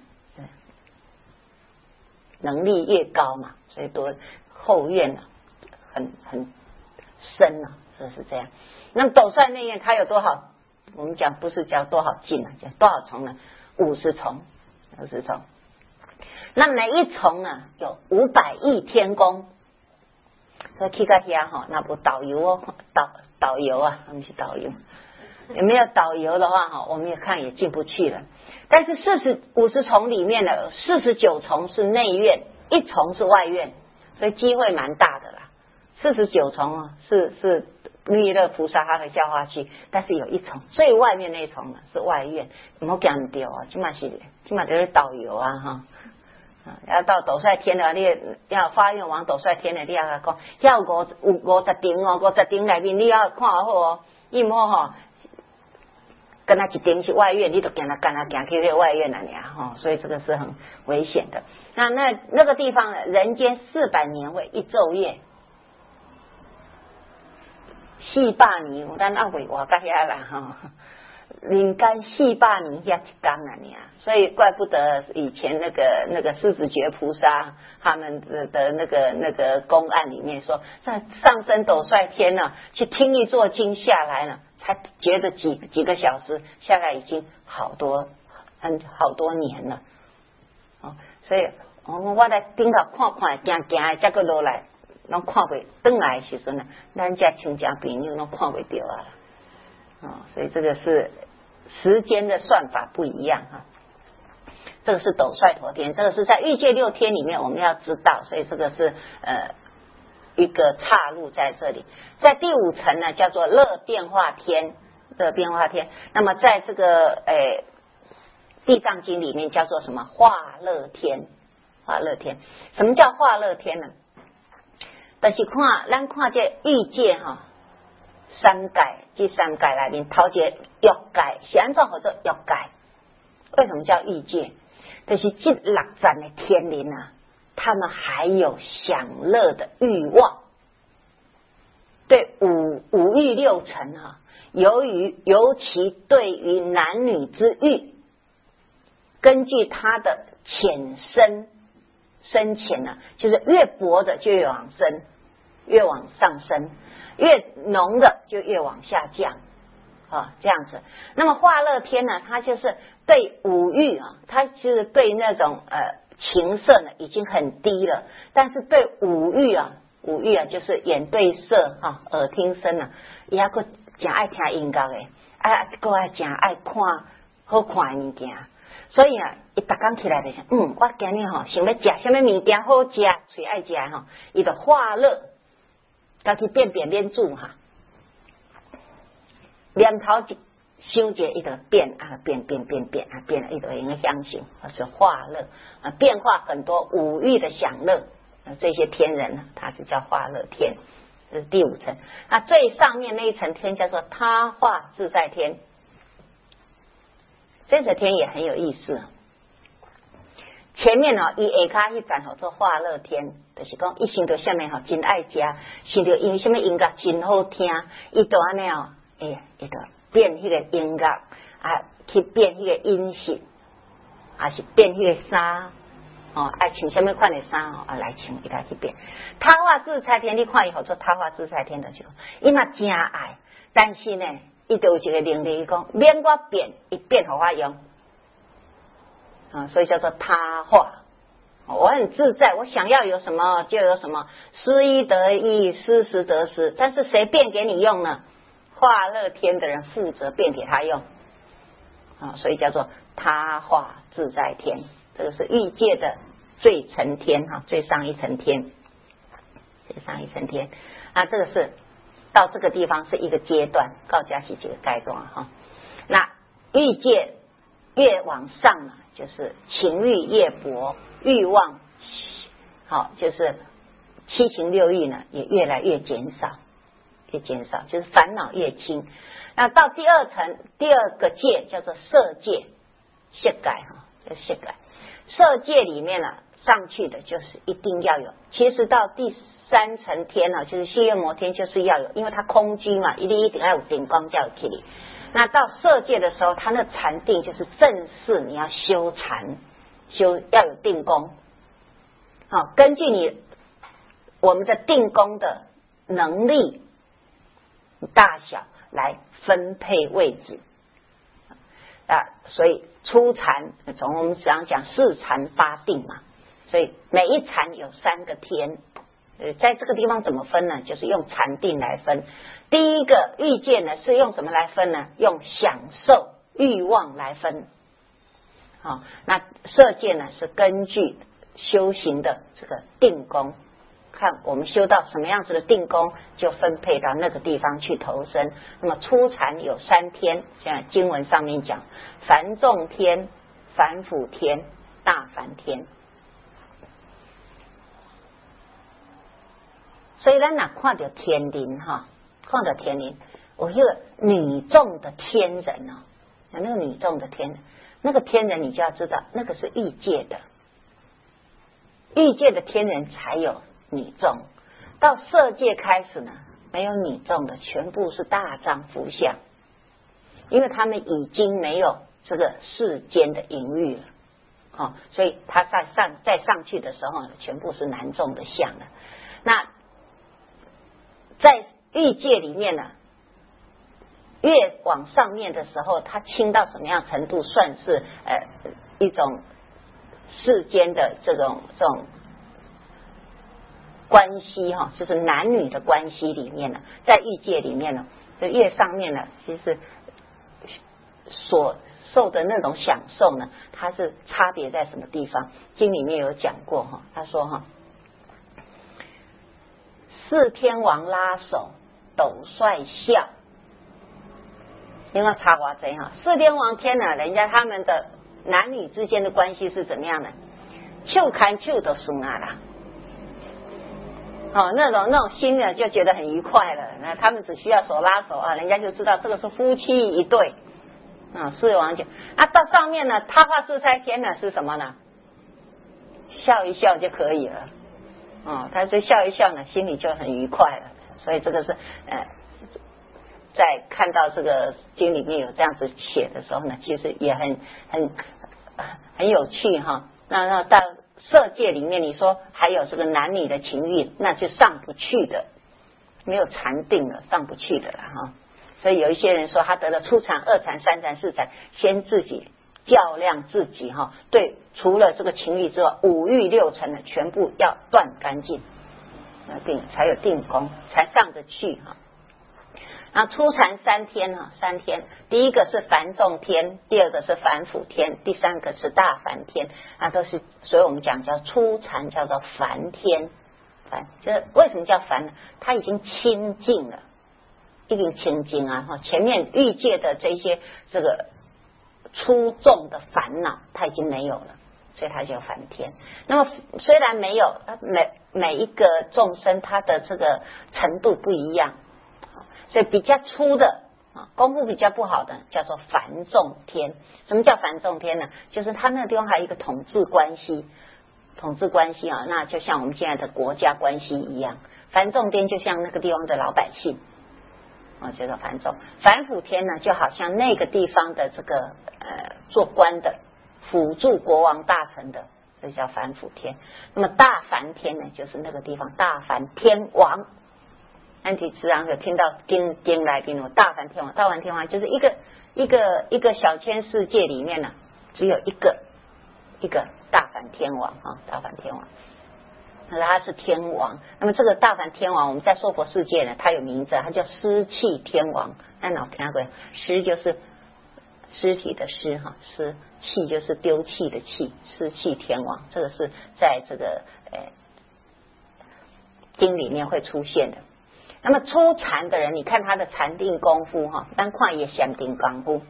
能力越高嘛，所以多后院啊，很很。深啊，就是这样。那么斗率内院它有多少？我们讲不是叫多少进啊，讲多少重呢？五十重，五十重。那每一重呢有五百亿天宫。所以去到遐哈，那不导游哦，导导游啊，不是导游。有没有导游的话哈，我们也看也进不去了。但是四十五十重里面呢，四十九重是内院，一重是外院，所以机会蛮大的啦。四十九重啊，是是弥勒菩萨他会叫下去，但是有一重最外面那一重呢是外院，唔好讲掉啊，起码是起码就是导游啊哈，要到斗率天的，你要发愿往斗率天的，你要讲，要五有五十顶哦，五十顶内面你要看好哦，伊唔好哈，跟他一顶是外院，你都跟他跟他行去那个外院了呀哈，所以这个是很危险的。那那那个地方呢，人间四百年为一昼夜。四百年，咱阿会活到遐啦哈，人间四百年遐一天啊你啊，所以怪不得以前那个那个狮子觉菩萨他们的的那个那个公案里面说，在上升斗率天呢、啊，去听一座经下来呢， 才觉得几几个小时下来已经好多很好多年了。哦，所以我我来顶头看看行行的，再个落来，拢看袂转来的时阵呢，咱家亲家朋友拢看袂到啊。哦，所以这个是时间的算法不一样哈。这个是斗率陀天，这个是在欲界六天里面我们要知道，所以这个是呃一个岔路在这里。在第五层呢叫做乐变化天，乐变化天。那么在这个诶地藏经里面叫做什么化乐天，化乐天。什么叫化乐天呢？就是看咱看这欲界哈、哦、三界，这三界里面头一个欲界是安怎叫做欲界？为什么叫欲界？就是这六层的天灵啊，他们还有享乐的欲望，对五五欲六尘啊，由于尤其对于男女之欲，根据他的浅深深浅呢，就是越薄的就越往深，越往上升，越浓的就越往下降。啊，这样子。那么化乐天呢，它就是对五欲啊，它就是对那种呃情色呢已经很低了，但是对五欲啊，五欲啊就是眼对色哈、啊，耳听声啊，也个真爱听音乐的，啊，个爱真爱看好看的物件，所以啊，伊逐工起来就想，嗯，我今日吼想要食什么物件好食，最爱食吼，伊就化乐，家己变变变住哈。念头一想者，伊就变啊变变变变啊变，伊就会用相信，是化乐啊，变化很多五欲的享乐，这些天人呢，它是叫化乐天，这是第五层。那最上面那一层天叫做他化自在天，这个天也很有意思。前面呢、哦，伊下骹迄层叫做化乐天，就是讲伊想到什么吼，真爱食，想到因什么音乐真好听，伊就安尼哦。哎呀，伊就变迄个音乐啊，去变迄个音色，啊是变迄个衫哦，爱穿什么款的衫哦，啊来穿，伊来去变。他化自在天，你看伊好做他化自在天的就，伊嘛真爱，但是呢，伊就有一个能力，伊讲免我变，伊变互我用啊，所以叫做他化。我很自在，我想要有什么就有什么，失一得一，失时得时。但是谁变给你用呢？化乐天的人负责变给他用啊，所以叫做他化自在天。这个是欲界的最层天哈，最上一层天，最上一层天啊，这个是到这个地方是一个阶段，告家是这个阶段哈。那欲界越往上呢，就是情欲越薄，欲望好，就是七情六欲呢也越来越减少。越减少，就是烦恼越轻。那到第二层，第二个界叫做色界，色界哈，叫色界。色界里面呢、啊，上去的就是一定要有。其实到第三层天呢、啊，就是血月摩天，就是要有，因为它空居嘛，一定一定要有定光叫起里。那到色界的时候，它那禅定就是正式你要修禅，修要有定功。好，根据你我们的定功的能力。大小来分配位置啊，所以初禅从我们常讲四禅八定嘛，所以每一禅有三个天，呃，在这个地方怎么分呢？就是用禅定来分。第一个欲界呢是用什么来分呢？用享受欲望来分。好、哦，那色界呢是根据修行的这个定功。看我们修到什么样子的定功，就分配到那个地方去投生。那么初禅有三天，像经文上面讲，梵众天、梵辅天、大梵天。所以咱哪看到天灵哈，看到天灵，我一个女众的天人哦，那个女众的天人，那个天人你就要知道，那个是欲界的，欲界的天人才有。女众到色界开始呢，没有女众的，全部是大丈夫相，因为他们已经没有这个世间的淫欲了，哦，所以他在上再上去的时候，全部是男众的相了。那在欲界里面呢， 越往上面的时候，它轻到什么样程度算是呃一种世间的这种这种关系哈，就是男女的关系里面呢，在欲界里面呢，就越上面呢，其实所受的那种享受呢，它是差别在什么地方？经里面有讲过哈，他说哈，四天王拉手，斗率笑。因为插花贼哈，四天王天呢，人家他们的男女之间的关系是怎么样的？手看手都松啊啦，哦，那种那种心呢就觉得很愉快了。那他们只需要手拉手啊，人家就知道这个是夫妻一对啊。四王就啊，到上面呢，他化四塞天呢是什么呢？笑一笑就可以了。哦，他说笑一笑呢，心里就很愉快了。所以这个是呃。在看到这个经里面有这样子写的时候呢，其实也很很很有趣哈。那那到色界里面，你说还有这个男女的情欲，那就上不去的，没有禅定了，上不去的了哈。所以有一些人说他得了初禅、二禅、三禅、四禅，先自己较量自己哈。对，除了这个情欲之外，五欲六尘的全部要断干净，那定才有定功，才上得去哈。那初禅三天哈，三天，第一个是梵众天，第二个是梵辅天，第三个是大梵天，那都是，所以我们讲叫初禅，叫做梵天。梵，这为什么叫梵呢？它已经清净了，已经清净啊！哈，前面欲界的这些这个粗重的烦恼，它已经没有了，所以它叫梵天。那么虽然没有，每每一个众生他的这个程度不一样。所以比较粗的啊，功夫比较不好的叫做梵众天。什么叫梵众天呢？就是他那个地方还有一个统治关系，统治关系啊，那就像我们现在的国家关系一样。梵众天就像那个地方的老百姓啊，叫做梵众。梵辅天呢，就好像那个地方的这个呃做官的，辅助国王大臣的，这叫梵辅天。那么大梵天呢，就是那个地方大梵天王。安提慈昂有听到经经来宾有大梵天王，大梵天王就是一个一个一个小千世界里面呢、啊，只有一个一个大梵天王啊，大梵天王，那他是天王。那么这个大梵天王，我们在娑婆世界呢，他有名字，他叫尸气天王。那老听过，尸就是尸体的尸哈，尸气就是丢弃的弃，尸气天王，这个是在这个呃经里面会出现的。那么初禅的人，你看他的禅定功夫哈，单看也禅定功夫。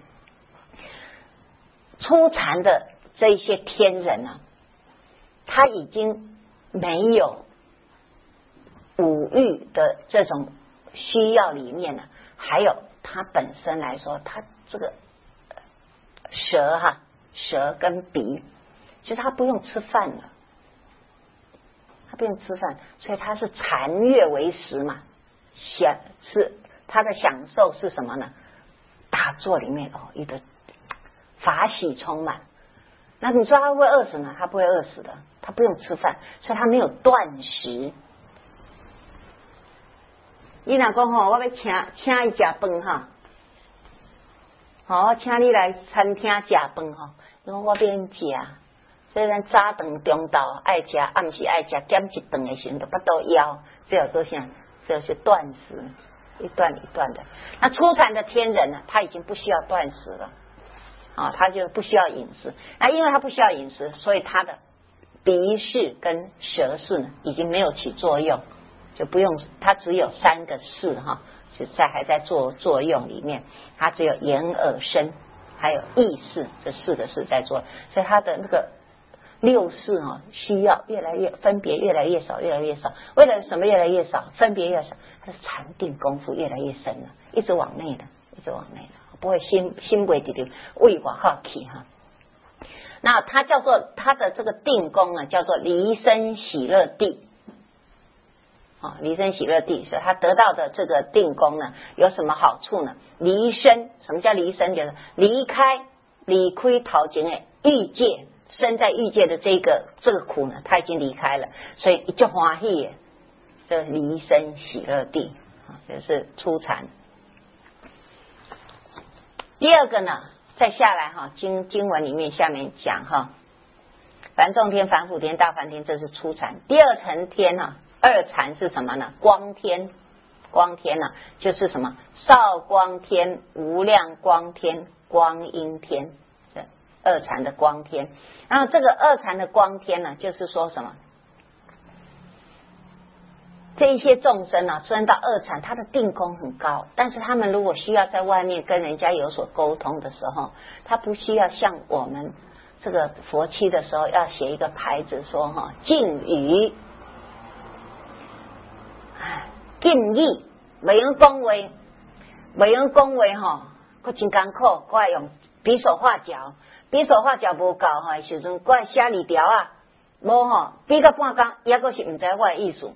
初禅的这一些天人啊，他已经没有五欲的这种需要里面呢，还有他本身来说，他这个舌哈，舌跟鼻，其实他不用吃饭了，他不用吃饭，所以他是禅悦为食嘛。享是他的享受是什么呢？打坐里面哦，一个法喜充满。那你说他会不会饿死呢？他不会饿死的，他不用吃饭，所以他没有断食。你若讲吼，我要请请伊食饭哈，好，我请你来餐厅食饭哈，因为我免食，所以咱早顿中昼爱食，暗时爱食，减一顿的时候就不都枵，这有做啥？这是断食，一段一段的。那初禅的天人呢，他已经不需要断食了啊，他就不需要饮食。那因为他不需要饮食，所以他的鼻识跟舌识呢，已经没有起作用，就不用，他只有三个识哈，就在还在做作用里面，他只有眼耳身还有意识这四个识在做，所以他的那个六识啊，需要越来越分别越来越少，越来越少。为了什么越来越少？分别越少，它的禅定功夫越来越深了，一直往内的，一直往内的，不会心心不会直直为我好奇哈。那它叫做它的这个定功呢，叫做离生喜乐地。啊，离生喜乐地，所以他得到的这个定功呢，有什么好处呢？离生，什么叫离生？就是离开、离开头前的欲界。身在欲界的这个这个苦呢，他已经离开了，所以就欢喜，这离生喜乐地啊，这是初禅。 第二个呢，再下来哈，经经文里面下面讲哈，凡众天、凡虎天、大梵天，这是初禅。第二层天呢，二禅是什么呢？光天，光天呢、啊，就是什么？少光天、无量光天、光阴天，这二禅的光天。然后这个二禅的光天呢，就是说什么？这一些众生啊，虽然到二禅，他的定功很高，但是他们如果需要在外面跟人家有所沟通的时候，他不需要像我们这个佛七的时候要写一个牌子说哈，敬语，敬意，袂用讲话，袂用讲话哈，佫真艰苦，佫爱用比手画脚，比手画脚无够哈，时阵佫爱写字条啊，无吼，比到半工，抑佫是毋知我的意思。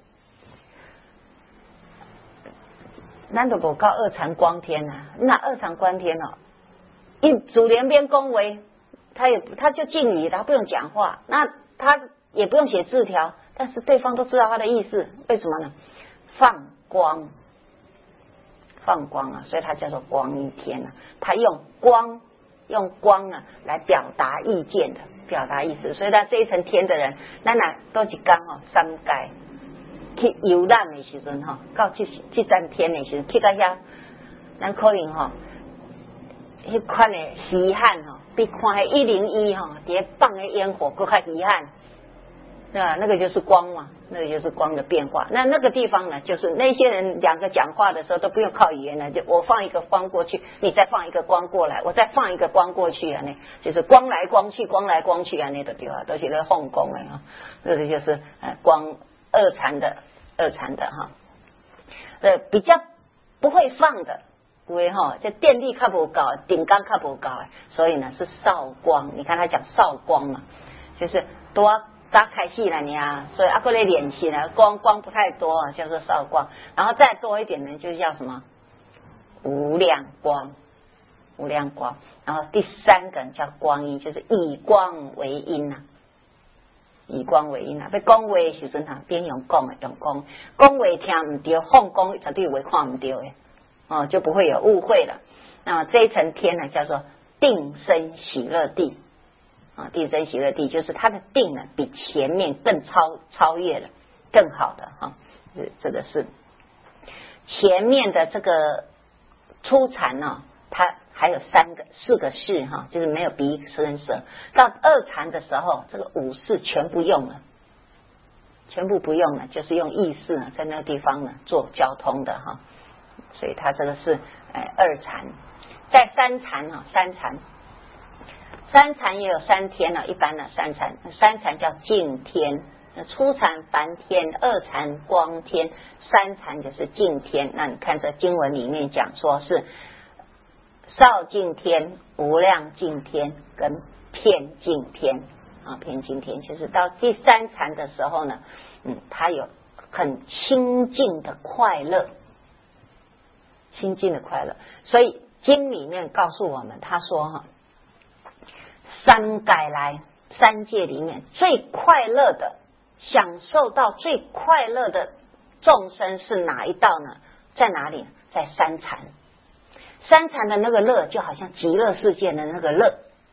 咱都无到二禅光天啊，那二禅光天哦，一主连边恭维，他也他就敬语，他不用讲话，那他也不用写字条，但是对方都知道他的意思，为什么呢？放光，放光啊，所以它叫做光阴天啊，他用光用光啊来表达意见的，表达意思，所以他这一层天的人，咱俩都一讲哦，三界。去游览的时阵哈，到这这三天的时阵，去到遐，咱可能哈，迄款的稀罕哈，比看迄一零一哈，伫放的烟火更较稀罕，那那个就是光嘛，那个就是光的变化。那那个地方呢，就是那些人两个讲话的时候都不用靠语言了，就我放一个光过去，你再放一个光过来，我再放一个光过去啊，那就是光来光去，光来光去啊，那个对吧？都是在放光的啊，这个就是呃光。二禅的二禅的哈，呃比较不会放的，因为哈这电力较不高，顶缸较不高，所以呢是少光。你看他讲少光嘛，就是多刚开始了呀，所以阿哥来练习呢，光光不太多，叫做少光。然后再多一点呢，就叫什么无量光，无量光。然后第三个叫光阴，就是以光为阴呐、啊。以光为因啊，要讲话的时阵哈，边用讲的用讲，讲话听唔对，放讲绝对会看唔对的，哦，就不会有误会了。那这一层天呢，叫做定生喜乐地啊，定生喜乐地就是它的定呢，比前面更超超越了，更好的哈，这这个是前面的这个初禅呢，它。还有三个、四个事哈，就是没有鼻声舌。到二禅的时候，这个五事全部用了，全部不用了，就是用意识呢，在那个地方呢做交通的哈。所以它这个是哎二禅，在三禅哈，三禅，三禅也有三天了，一般的三禅，三禅叫净天，初禅梵天，二禅光天，三禅就是净天。那你看这经文里面讲说是。少净天、无量净天跟遍净天啊，遍净天就是到第三禅的时候呢，嗯，它有很清净的快乐，清净的快乐。所以经里面告诉我们，他说哈，三界来三界里面最快乐的、享受到最快乐的众生是哪一道呢？在哪里？在三禅。三禅的那个乐就好像极乐世界的那个乐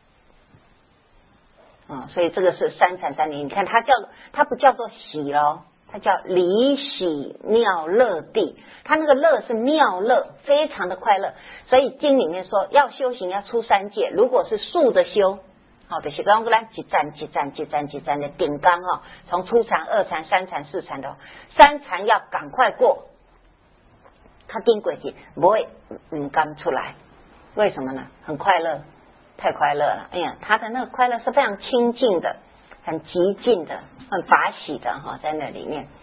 啊、嗯，所以这个是三禅三离。你看它叫它不叫做喜咯，它叫离喜妙乐地。它那个乐是妙乐，非常的快乐。所以经里面说要修行要出三界，如果是竖着修，好的，就是刚刚咱一站一站一站一站的顶缸哈，从初禅、二禅、三禅、四禅的三禅要赶快过。他顶过去不会唔敢出来，为什么呢？很快乐，太快乐了。哎呀，他的那个快乐是非常清净的，很极静的，很法喜的哈，在那里面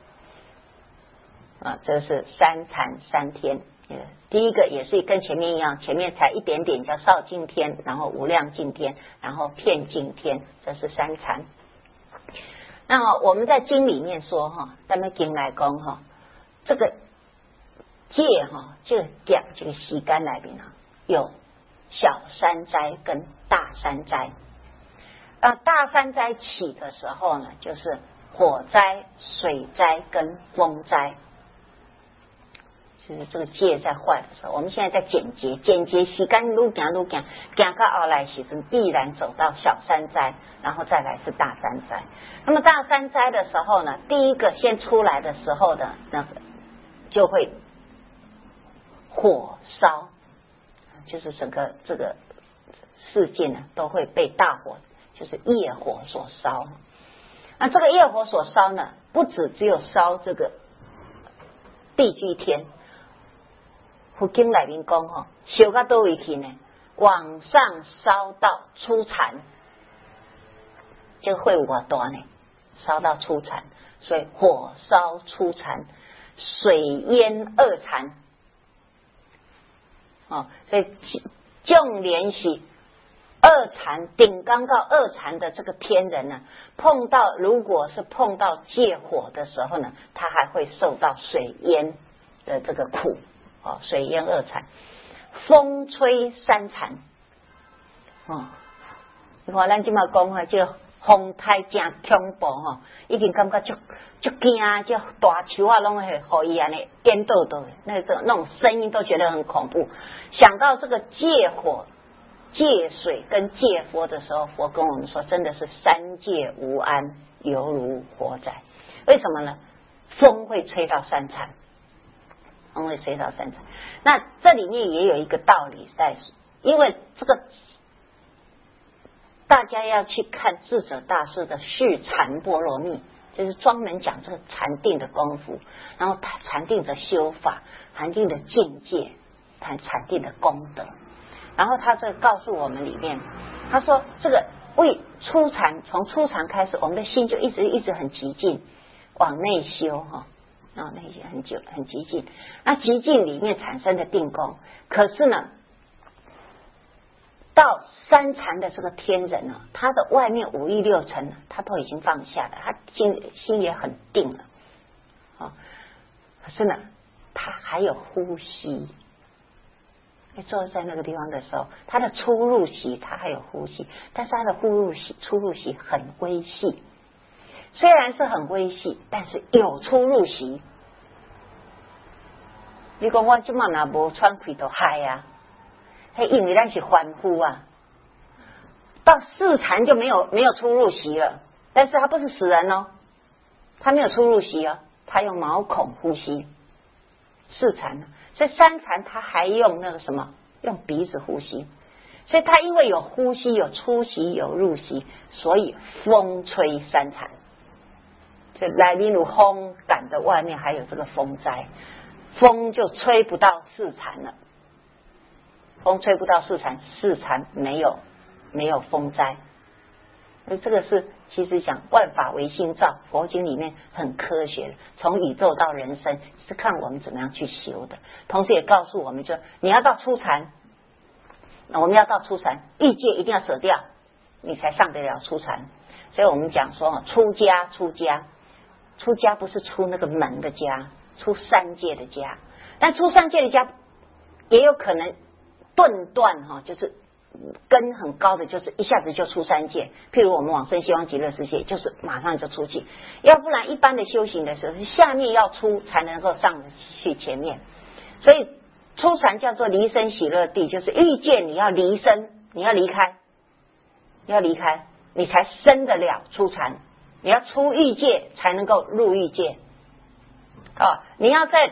啊，这是三禅三天。第一个也是跟前面一样，前面才一点点叫少净天，然后无量净天，然后遍净天，这是三禅。那我们在经里面说哈，咱们经来讲哈，这个。界哈，这个讲这个时间来面啊，有小山灾跟大山灾。啊，大山灾起的时候呢，就是火灾、水灾跟风灾。 就是这个戒在坏的时候，我们现在在简洁，简洁时间愈行愈行，行到后来时阵必然走到小三灾，然后再来是大三灾。那么大三灾的时候呢，第一个先出来的时候的那个就会火烧，就是整个这个世界呢都会被大火，就是业火所烧。那这个业火所烧呢，不止只有烧这个地居天，佛经内面讲吼，烧到倒位去呢？往上烧到初禅，就会有多大呢？烧到初禅，所以火烧初禅，水淹二禅。哦，所以纵连是二禅顶刚到二禅的这个天人呢，碰到如果是碰到戒火的时候呢，他还会受到水淹的这个苦。哦，水淹二禅，风吹三禅。哦，你看咱今嘛讲啊，这个风台真恐怖吼，已经感觉就就惊，就大树啊，拢会互伊安尼颠倒倒的，那个那种声音都觉得很恐怖。想到这个戒火、戒水跟戒佛的时候，佛跟我们说，真的是三界无安，犹如火灾。为什么呢？风会吹到三禅，风会吹到三禅。那这里面也有一个道理在，因为这个。大家要去看智者大师的续禅波罗蜜，就是专门讲这个禅定的功夫，然后禅定的修法、禅定的境界、谈禅定的功德。然后他这告诉我们里面，他说这个为初禅，从初禅开始，我们的心就一直一直很极静，往内修哈，然后内修很久很极静。那极静里面产生的定功，可是呢，到三禅的这个天人呢，他的外面五欲六尘他都已经放下了，他心心也很定了啊。可是呢，他还有呼吸。你坐在那个地方的时候，他的出入息他还有呼吸，但是他的呼入息、出入息很微细。虽然是很微细，但是有出入息。你讲我今晚若无喘气都嗨啊，嘿，因为咱是凡夫啊。到四禅就没有没有出入息了，但是他不是死人哦，他没有出入息哦，他用毛孔呼吸。四禅，所以三禅他还用那个什么，用鼻子呼吸，所以他因为有呼吸、有出息、有入息，所以风吹三禅。所以来宾如风赶的外面还有这个风灾，风就吹不到四禅了，风吹不到四禅，四禅没有。没有风灾，所以这个是其实讲万法唯心造，佛经里面很科学的，从宇宙到人生是看我们怎么样去修的。同时也告诉我们，就你要到初禅，那我们要到初禅，欲界一定要舍掉，你才上得了初禅。所以我们讲说，出家出家出家不是出那个门的家，出三界的家，但出三界的家也有可能顿断哈，就是根很高的，就是一下子就出三界。譬如我们往生西方极乐世界，就是马上就出去。要不然一般的修行的时候，是下面要出才能够上去前面。所以初禅叫做离生喜乐地，就是欲界你要离生，你要离开，你要离开，你才生得了初禅。你要出欲界才能够入欲界。啊，你要在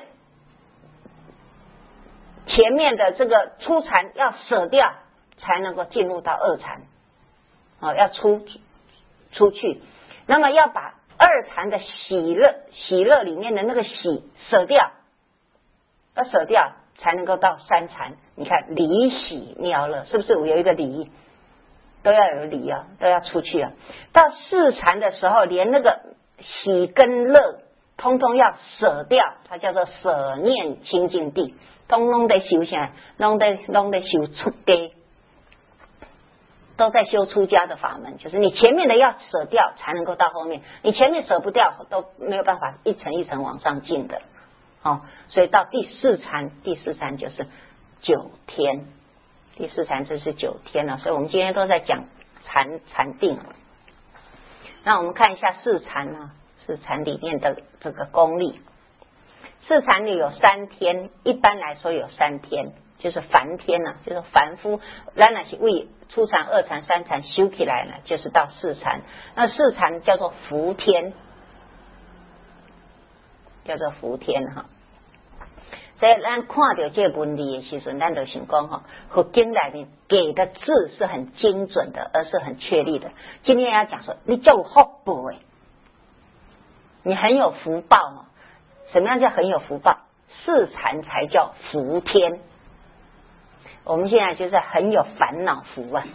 前面的这个初禅要舍掉，才能够进入到二禅，哦，要出出去，那么要把二禅的喜乐喜乐里面的那个喜舍掉，要舍掉才能够到三禅。你看离喜妙乐是不是有一个离，都要有离啊，都要出去啊。到四禅的时候，连那个喜跟乐通通要舍掉，它叫做舍念清净地，通通得修啥，拢得拢得修出家。都在修出家的法门，就是你前面的要舍掉才能够到后面，你前面舍不掉都没有办法一层一层往上进的。哦，所以到第四禅，第四禅就是九天，第四禅就是九天了。所以我们今天都在讲禅禅定。那我们看一下四禅呢，四禅里面的这个功力。 四禅里有三天，一般来说有三天，就是凡天啊，就是凡夫，咱那是为初禅、二禅、三禅修起来呢，就是到四禅。那四禅叫做福天，叫做福天哈。所以咱看到这个文字的时候，咱就想讲哈，佛经里面给的字是很精准的，而是很确立的。今天要讲说，你叫我福报哎，你很有福报哦。什么样叫很有福报？四禅才叫福天。我们现在就是很有烦恼福啊，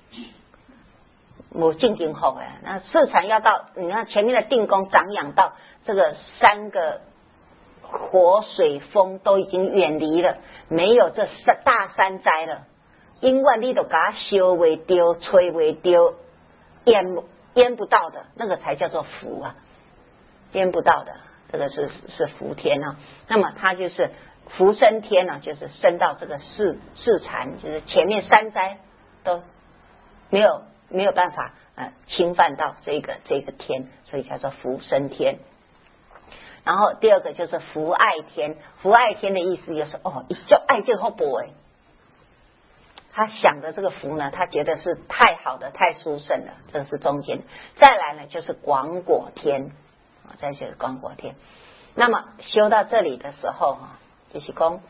我静静后哎，那四禅要到，你看前面的定功长养到这个三个火水风都已经远离了，没有这三大山灾了，因为你都给它修为丢，吹为丢，淹淹不到的那个才叫做福啊，淹不到的这个是是福天啊。那么它就是福生天呢、啊，就是升到这个四四禅，就是前面三灾都没有没有办法呃侵犯到这个这个天，所以叫做福生天。然后第二个就是福爱天，福爱天的意思就是哦，一叫爱就好博哎，他想的这个福呢，他觉得是太好的，太殊胜了，这是中间。再来呢就是广果天啊，再就是广果天。那么修到这里的时候啊，就是讲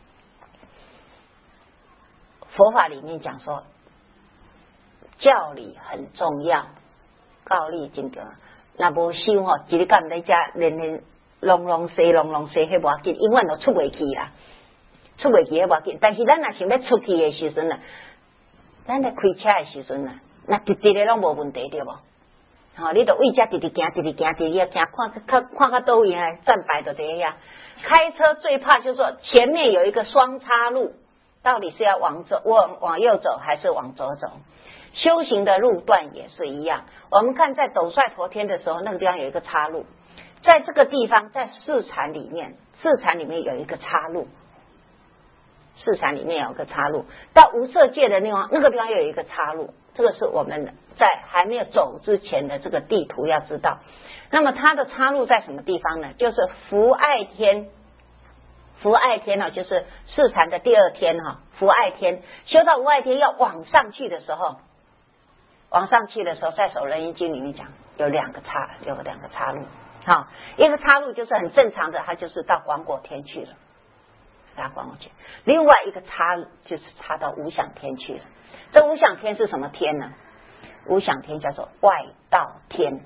佛法里面讲说，教理很重要，教理真重要。那无修吼，一日干在家连连隆隆西隆隆西，迄无要紧，永远都出袂去啦，出袂去迄无要紧。但是咱若想要出去的时阵啊，咱咧开车的时阵啊，那直直的拢无问题对无？吼、哦，你都为家直直行，直直行，直直行，看看看到倒位啊，站摆就这样。开车最怕就是说前面有一个双叉路，到底是要往左往往右走还是往左走？修行的路段也是一样。我们看在斗率陀天的时候，那个地方有一个岔路，在这个地方，在四禅里面，四禅里面有一个岔路，四禅里面有一个岔路，到无色界的地方，那个地方有一个岔路。这个是我们在还没有走之前的这个地图要知道。那么它的岔路在什么地方呢？就是福爱天，福爱天呢、啊，就是四禅的第二天哈、啊，福爱天修到无爱天要往上去的时候，往上去的时候，在《首楞严经》里面讲有两个岔，有两个岔路。好，一个岔路就是很正常的，它就是到广果天去了，到广果天。另外一个岔就是岔到无想天去了。这无想天是什么天呢？无想天叫做外道天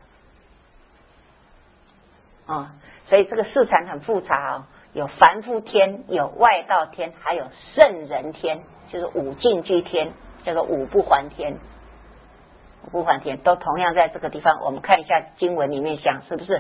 啊、哦，所以这个四禅很复杂哦，有凡夫天，有外道天，还有圣人天，就是五净居天，叫做五不还天。五不还天都同样在这个地方，我们看一下经文里面讲是不是？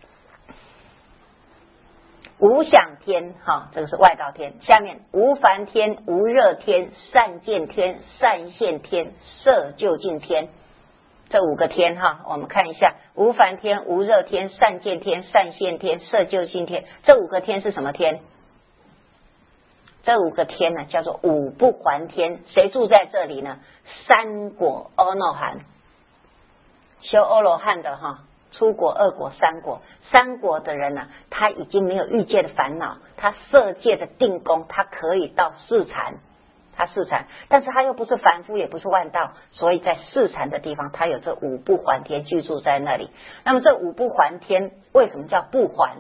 无想天哈，这个是外道天。下面无烦天、无热天、善见天、善现天、摄究竟天，这五个天哈，我们看一下无烦天、无热天、善见天、善现天、摄究竟天，这五个天是什么天？这五个天呢，叫做五不还天。谁住在这里呢？三果阿耨含，修阿罗汉的哈。出果、二果、三果，三果的人呢、啊，他已经没有欲界的烦恼，他色界的定功，他可以到四禅，他四禅，但是他又不是凡夫，也不是万道，所以在四禅的地方，他有这五不还天居住在那里。那么这五不还天为什么叫不还？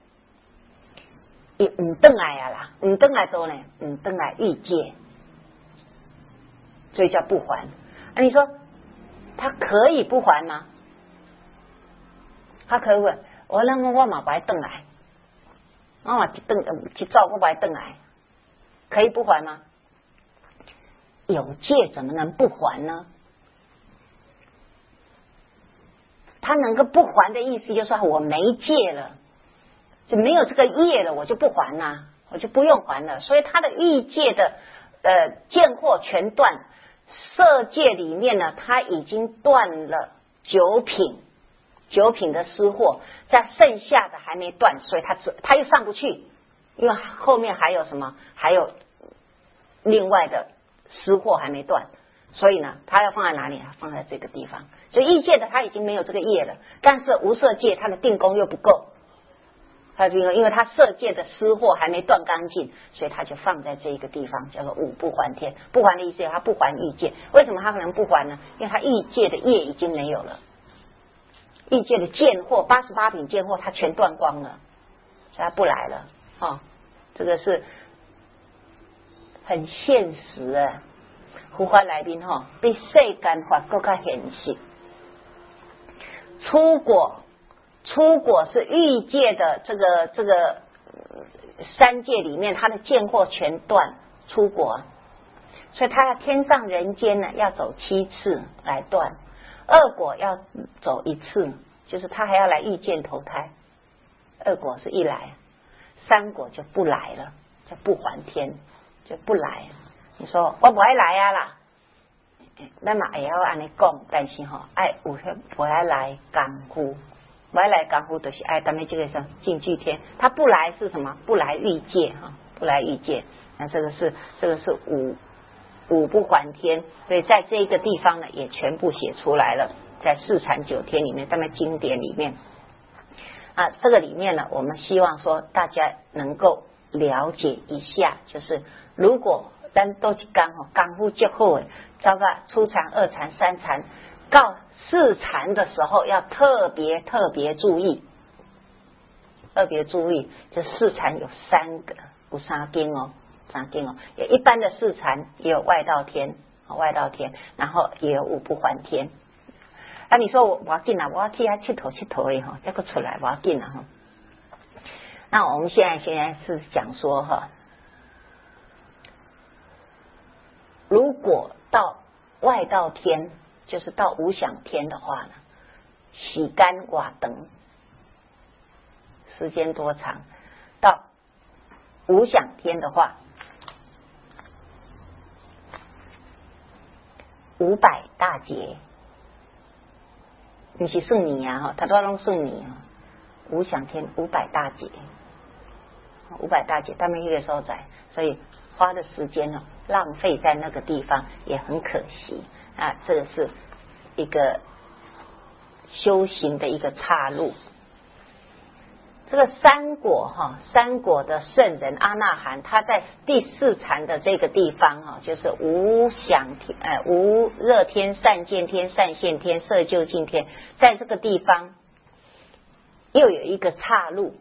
也唔登来啊啦，唔登来多呢，唔登来欲界，所以叫不还。啊，你说他可以不还吗？他可以问我，那么我嘛不爱回来，我嘛去回去照我不爱回来，可以不还吗？有戒怎么能不还呢？他能够不还的意思就是说我没戒了，就没有这个业了，我就不还呐、啊，我就不用还了。所以他的欲界的呃见惑全断，色界里面呢，他已经断了九品。九品的私货，在剩下的还没断，所以他他又上不去，因为后面还有什么，还有另外的私货还没断，所以呢，他要放在哪里啊？放在这个地方。所以欲界的他已经没有这个业了，但是无色界他的定功又不够， 他就因为他色界的失货还没断干净，所以他就放在这一个地方，叫做五不还天。不还的意思，他不还欲界。为什么他可能不还呢？因为他欲界的业已经没有了，欲界的见货八十八品见货他全断光了，所以他不来了。哦，这个是很现实啊。佛法来宾哈，比世间法更加现实。出果。出果是欲界的这个这个三界里面，他的见惑全断出果，所以他天上人间呢要走七次来断，二果要走一次，就是他还要来欲见投胎，二果是一来，三果就不来了，就不还天，就不来。你说我不爱来啊啦，咱嘛也要按你讲，但是哈、哦，爱有不爱来功夫。不来功夫就是爱咱们这个上进具天，他不来是什么？不来欲界哈，不来欲界。那这个是这个是五五不还天，所以在这个地方呢，也全部写出来了，在四禅九天里面，咱们经典里面啊，这个里面呢，我们希望说大家能够了解一下，就是如果咱都是刚哈，功夫就好诶，糟糕，初禅、二禅、三禅到四禅的时候要特别特别注意，特别注意，这四禅有三个，有三根哦，三根哦，有一般的四禅，也有外道天，外道天，然后也有五不还天。啊，你说我我要紧啊，我要去他佚佗佚佗的哈，这个出来我要紧啊哈。那我们现在现在是讲说哈，如果到外道天。就是到无想天的话呢，时间瓦长，时间多长？到无想天的话，五百大劫，不是算年啊哈，他都要弄算年啊。无想天五百大劫，五百大劫，他们一个时候在，所以花的时间呢，浪费在那个地方也很可惜。啊，这个是一个修行的一个岔路。这个三果哈，三果的圣人阿那含，他在第四禅的这个地方哈，就是无想天、呃无热天、善见天、善现天、色究竟天，在这个地方又有一个岔路。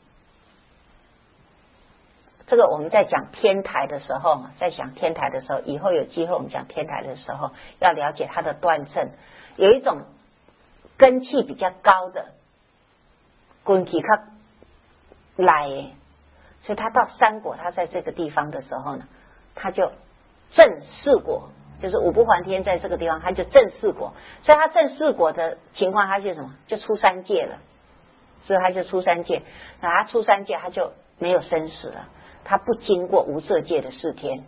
这个我们在讲天台的时候，在讲天台的时候，以后有机会我们讲天台的时候，要了解它的断证。有一种根气比较高的，根气较来，所以他到三果，他在这个地方的时候呢，他就证四果，就是五不还天在这个地方，他就证四果。所以他证四果的情况，他就什么？就出三界了，所以他就出三界。那他出三界，他就没有生死了。他不经过无色界的四天，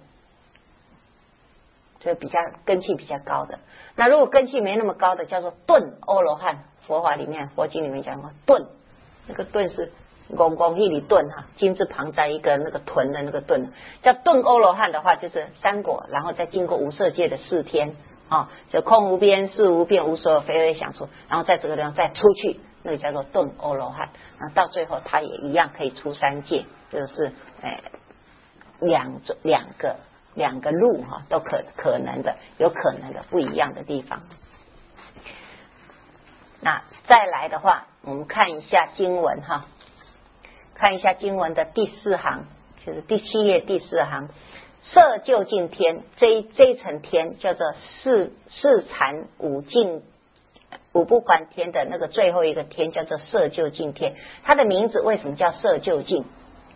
所以比较根气比较高的。那如果根气没那么高的，叫做顿欧罗汉。佛法里面佛经里面讲过顿，那个顿是公公一里顿哈，金字旁在一个那个臀的那个顿，叫顿欧罗汉的话，就是三果，然后再经过无色界的四天啊，就空无边、事无边、无所有非非想处，然后在这个地方再出去，那个叫做顿欧罗汉。那到最后他也一样可以出三界。就是哎，两两个两个路哈，都可可能的，有可能的不一样的地方。那再来的话，我们看一下经文哈，看一下经文的第四行，就是第七页第四行，色究竟天，这这一层天叫做四四禅五境五不还天的那个最后一个天叫做色究竟天。它的名字为什么叫色究竟？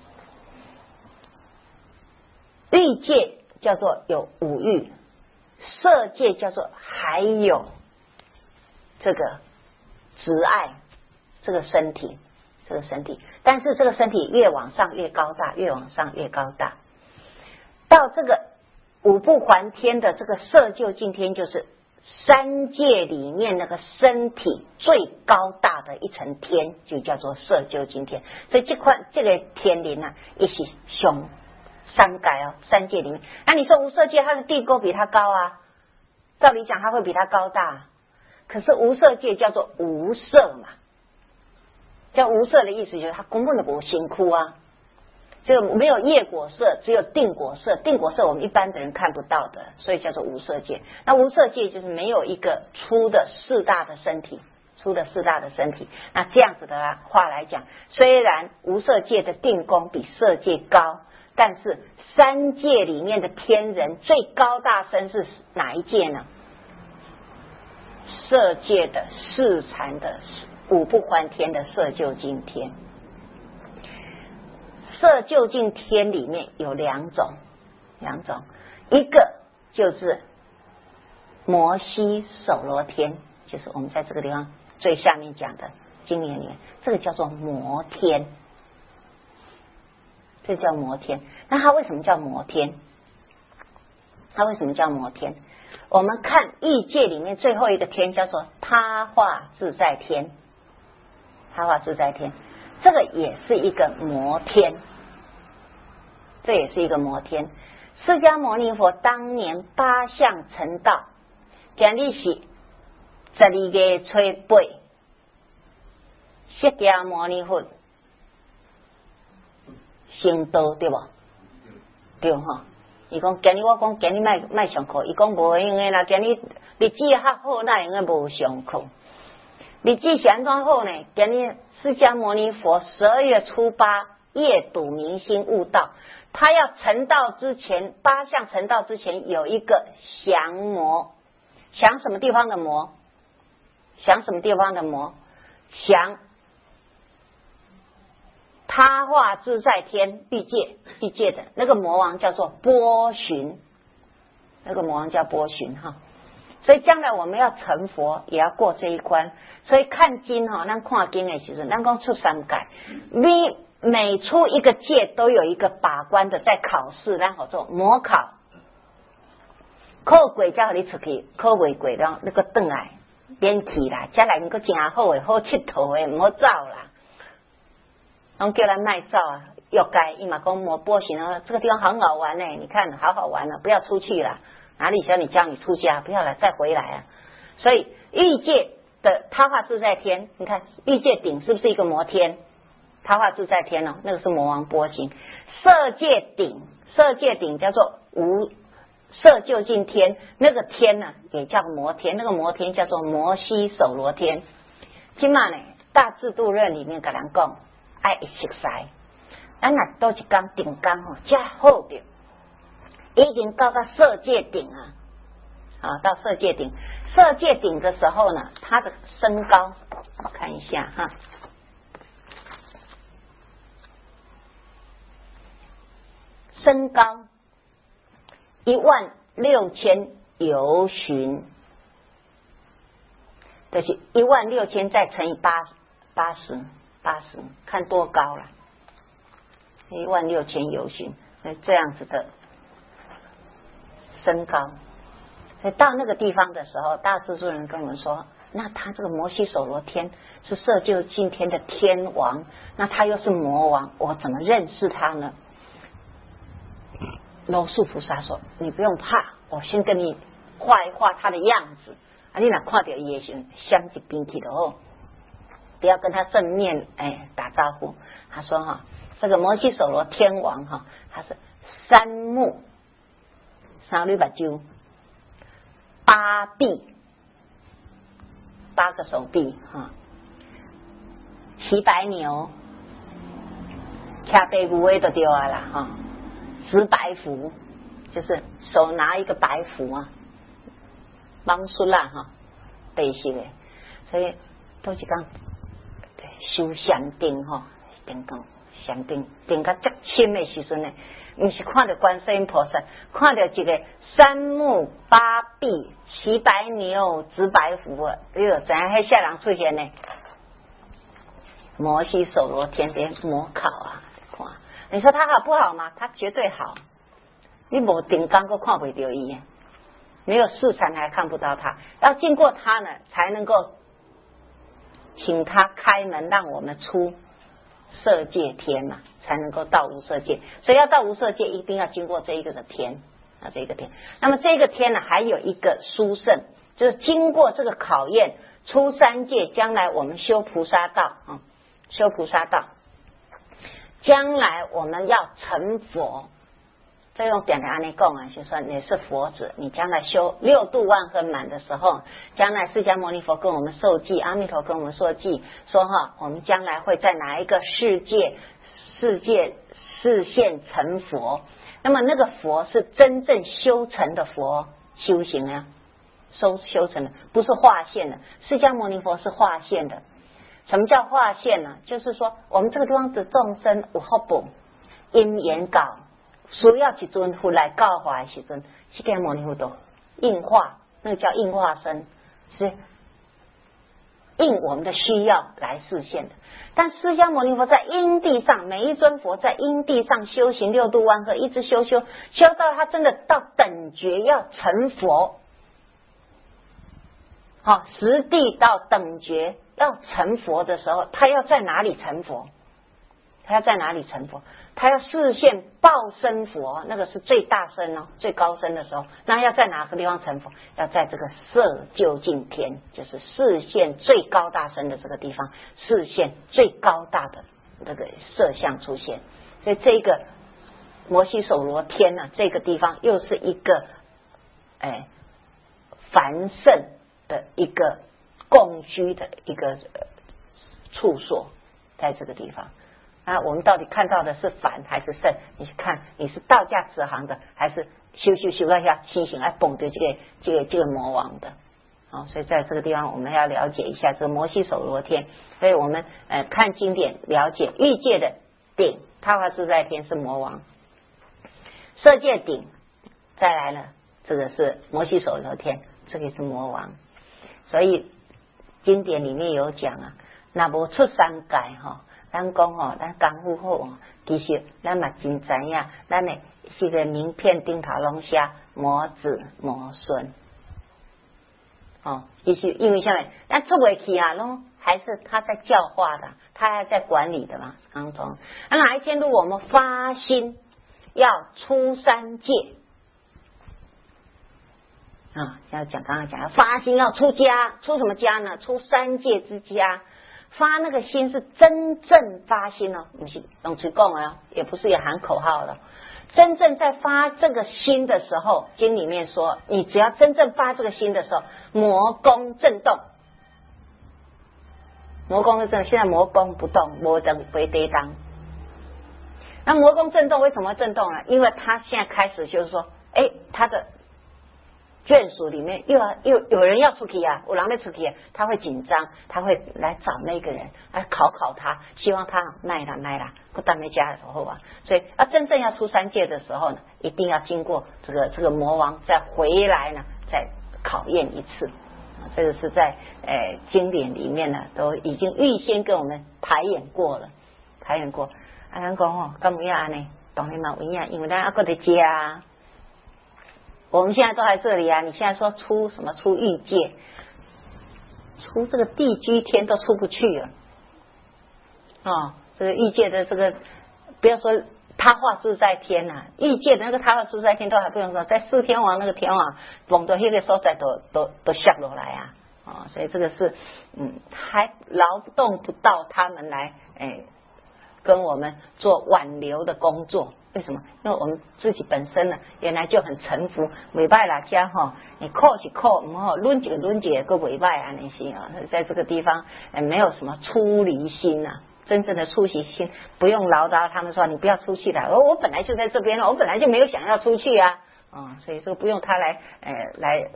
欲界叫做有五欲，色界叫做还有这个执爱这个身体，这个身体，但是这个身体越往上越高大，越往上越高大，到这个五不还天的这个色究竟天，就是三界里面那个身体最高大的一层天，就叫做色究竟天。所以这块这个天灵啊，也是凶三界哦，三界里面。那你说无色界，它的地沟比它高啊，照理讲它会比它高大，可是无色界叫做无色嘛， 叫无色的意思就是它根本都不辛苦啊，就没有业果色，只有定果色。定果色我们一般的人看不到的，所以叫做无色界。那无色界就是没有一个粗的四大的身体，粗的四大的身体。那这样子的话来讲，虽然无色界的定功比色界高，但是三界里面的天人最高大身是哪一界呢？色界的四禅的五不还天的色究竟天。色究竟天里面有两种，两种，一个就是摩西首罗天，就是我们在这个地方最下面讲的经典里面，这个叫做摩天，这叫摩天。那它为什么叫摩天？它为什么叫摩天？我们看异界里面最后一个天叫做他化自在天，他化自在天，这个也是一个摩天，这也是一个摩天。释迦牟尼佛当年八相成道，今日是十二月初八，释迦牟尼佛成道，对不？对哈。伊讲今日我讲今日卖卖上课，伊讲无用诶啦。今日日子较好，那用诶无上课。日子是安怎好呢？今日释迦牟尼佛十二月初八夜睹明星悟道，他要成道之前，八相成道之前有一个降魔，降什么地方的魔？降什么地方的魔？降他化自在天欲界，欲界的那个魔王叫做波旬，那个魔王叫波旬哈。所以将来我们要成佛，也要过这一关。所以看经哈，咱看经的时候，咱讲出三界，每每出一个界都有一个把关的在考试，然后做模考，考过才给你出去，考未过然那个转来免去啦，将来你个真好的，好佚佗的，唔好走啦。然后叫他卖照啊，要该一马公摩波行啊，这个地方很好玩呢、欸，你看好好玩了，不要出去了，哪里叫你叫你出家，不要了，再回来啊。所以欲界的他化自在天，你看欲界顶是不是一个摩天？他化自在天哦，那个是魔王波行。色界顶，色界顶叫做无色究竟天，那个天呢、啊、也叫摩天，那个摩天叫做摩西首罗天。今嘛呢，大智度论里面跟人讲。爱熟悉，咱若倒一天定工吼，真好着，已经到到色界顶啊，啊，到色界顶，色界顶的时候呢，它的身高，我看一下哈，身高一万六千由旬，就是一万六千再乘以八八十。八十，看多高了，一万六千由旬，所以这样子的身高。所以到那个地方的时候，大智度人跟我们说，那他这个摩西首罗天是色究竟天的天王，那他又是魔王，我怎么认识他呢？罗素菩萨说，你不用怕，我先跟你画一画他的样子，啊，你若看到伊的时候，相一边去的哦。不要跟他正面哎打招呼。他说哈，这个摩西首罗天王哈，他是三目、三绿把揪、八臂、八个手臂哈，骑白牛，骑白牛的就对啊啦哈，执白符就是手拿一个白符啊，帮苏啦哈，背起的，所以都是讲。修禅定吼，定讲禅定定到足深的时阵呢，不是看到观世音菩萨，看到一个三目八臂、骑白牛、执白符啊，哎呦，怎样迄下人出现呢？摩西首罗天边模考啊，看，你说他好不好吗？他绝对好，你无定光都看不到伊，没有四禅还看不到他，要经过他呢，才能够。请他开门，让我们出色界天嘛，才能够到无色界。所以要到无色界，一定要经过这一个的天啊，这一个天。那么这个天呢，还有一个殊胜，就是经过这个考验，出三界，将来我们修菩萨道啊， 修菩萨道，将来我们要成佛。这用点来安尼讲啊，就说你是佛子，你将来修六度万恨满的时候，将来释迦牟尼佛跟我们受记，阿弥陀跟我们受记，说哈，我们将来会在哪一个世界世界视现成佛。那么那个佛是真正修成的佛，修行啊，修修成的，不是化现的。释迦牟尼佛是化现的。什么叫化现呢？就是说我们这个地方的众生有福报，因缘搞。需要一尊佛来教化的时阵，释迦牟尼佛都应化，那个叫应化身，是应我们的需要来示现的。但释迦牟尼佛在因地上，每一尊佛在因地上修行六度万恨，一直修修修到他真的到等觉要成佛，好，实地到等觉要成佛的时候，他要在哪里成佛？他要在哪里成佛？他要示现报身佛，那个是最大身哦，最高身的时候，那要在哪个地方成佛？要在这个色究竟天，就是示现最高大身的这个地方，示现最高大的这个色相出现。所以这个摩悉首罗天呢、啊，这个地方又是一个哎凡圣的一个共居的一个、呃、处所，在这个地方。啊，我们到底看到的是凡还是圣？你去看，你是道家慈航的，还是修修修一下清醒来蹦的这个这个这个魔王的？啊、哦，所以在这个地方我们要了解一下这个摩悉首罗天。所以我们呃看经典了解欲界的顶他化自在天是魔王，色界顶再来了，这个是摩悉首罗天，这个是魔王。所以经典里面有讲啊，那无出三界哈。咱讲哦，咱功夫好哦，其实咱嘛真知影，咱的这个名片顶头拢写魔子魔孙哦，其实因为什么？咱出不去啊，拢还是他在教化的，他还在管理的嘛。刚从那哪一天，如果我们发心要出三界啊，要讲刚刚讲发心要出家，出什么家呢？出三界之家。发那个心是真正发心哦，不是用嘴讲啊，也不是也喊口号了。真正在发这个心的时候，经里面说，你只要真正发这个心的时候，魔宫震动，魔宫是震动，现在魔宫不动，魔等回跌当。那魔宫震动为什么震动呢？因为他现在开始就是说，哎，他的眷属里面又又有人要出去啊，有人要出去啊，他会紧张，他会来找那个人来考考他，希望他卖啦卖啦，不但没家的时候啊，所以啊，真正要出三界的时候呢，一定要经过这个这个魔王再回来呢，再考验一次。啊、这个是在呃经典里面呢，都已经预先跟我们排演过了，排演过。啊，咱讲哦，咁样呢，当然嘛有影，因为咱还搁在家。我们现在都在这里啊！你现在说出什么出欲界，出这个地居天都出不去了哦。这个欲界的这个，不要说他化自在天呐、啊，欲界的那个他化自在天都还不用说，在四天王那个天王蹦到那个所在都都都下落来啊！啊、哦，所以这个是嗯，还劳动不到他们来哎，跟我们做挽留的工作。为什么？因为我们自己本身呢，原来就很臣服，尾拜啦家哈，你扣是扣，然后抡几个抡几个尾拜啊那些啊，在这个地方呃没有什么出离心呐、啊，真正的出离心，不用唠叨他们说你不要出去了，我我本来就在这边了，我本来就没有想要出去啊，啊、嗯，所以说不用他来呃来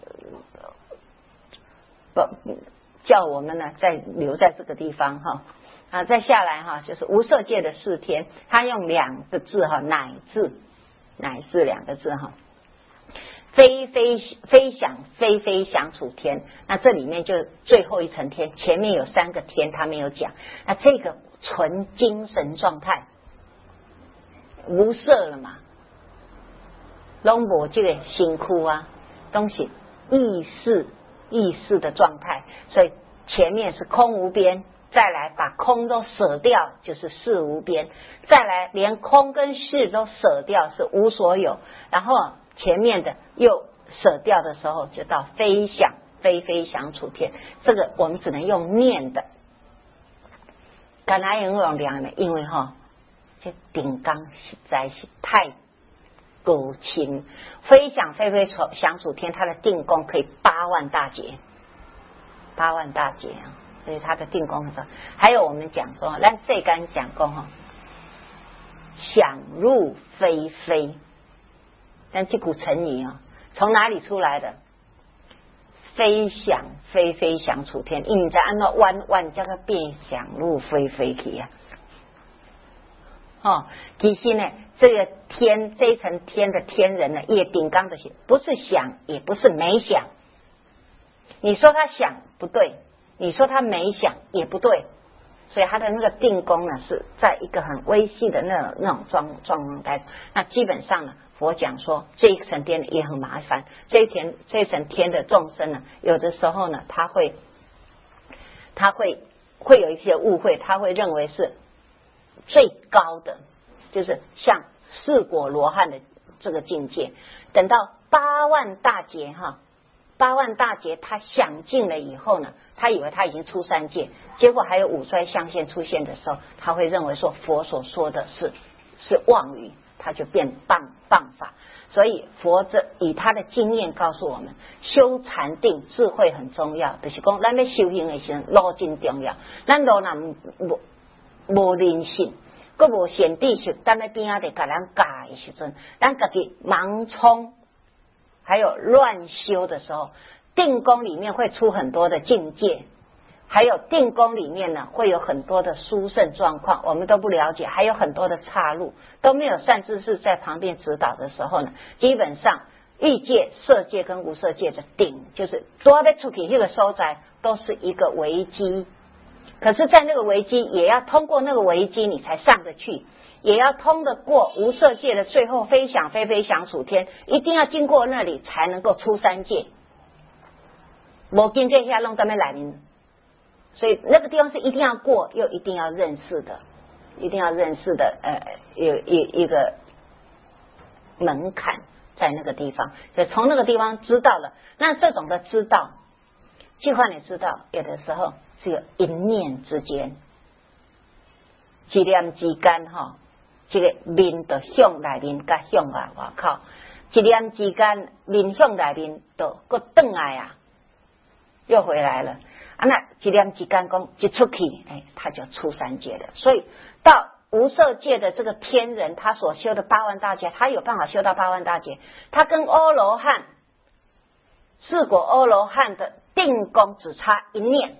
不叫我们呢再留在这个地方哈。啊，再下来哈，就是无色界的四天，他用两个字哈，乃至，乃至两个字哈，飞飞飞翔飞飞翔处天。那这里面就最后一层天，前面有三个天，他没有讲。那这个纯精神状态，无色了嘛，拢无这个辛苦啊，东西意识意识的状态，所以前面是空无边。再来把空都舍掉，就是事无边；再来连空跟事都舍掉，是无所有。然后前面的又舍掉的时候，就到飞翔飞飞翔处天。这个我们只能用念的。 干哪用用量呢？因为哈，这顶缸实在是太高清，飞翔飞飞想楚天，它的定功可以八万大劫，八万大劫啊！所以它的定功很高。还有我们讲说，咱世间讲过哈，想入非非，但这股成语啊，从哪里出来的？飞翔飞飞想楚天，因为在按照弯弯叫它变想入非非去啊。哦，其实呢，这个天这一层天的天人呢，也顶缸的想，不是想，也不是没想。你说他想不对，你说他没想也不对，所以他的那个定功呢，是在一个很微细的那种那种状状态。那基本上呢，佛讲说这一层天也很麻烦，这一天这一层天的众生呢，有的时候呢，他会他会会有一些误会，他会认为是最高的，就是像四果罗汉的这个境界。等到八万大劫哈，八万大劫他想尽了以后呢，他以为他已经出三界，结果还有五衰相现出现的时候，他会认为说佛所说的是是妄语，他就变谤谤法。所以佛这以他的经验告诉我们，修禅定智慧很重要，就是讲咱要修行的时候路真重要，咱路若无无灵性，佫无显知识，咱在边仔得甲咱教的时阵，咱自己盲冲，还有乱修的时候，定功里面会出很多的境界，还有定功里面呢会有很多的殊胜状况，我们都不了解，还有很多的岔路，都没有善知识在旁边指导的时候呢，基本上欲界、色界跟无色界的顶，就是都要出去这个所在，都是一个危机。可是，在那个危机，也要通过那个危机，你才上得去，也要通得过无色界的最后飞翔飞飞想楚天，一定要经过那里才能够出三界。无经这下弄到那来临，所以那个地方是一定要过，又一定要认识的，一定要认识的，呃，有一一个门槛在那个地方，所以从那个地方知道了，那这种的知道，计划你知道，有的时候。只有一念之间，一念之间哈，这个面就向内面，甲向外外口，一念之间面向内面，就搁转来啊，又回来了。啊，那一念之间讲一出去，哎，他就出三界了。所以到无色界的这个天人，他所修的八万大劫，他有办法修到八万大劫，他跟阿罗汉、四果阿罗汉的定功只差一念。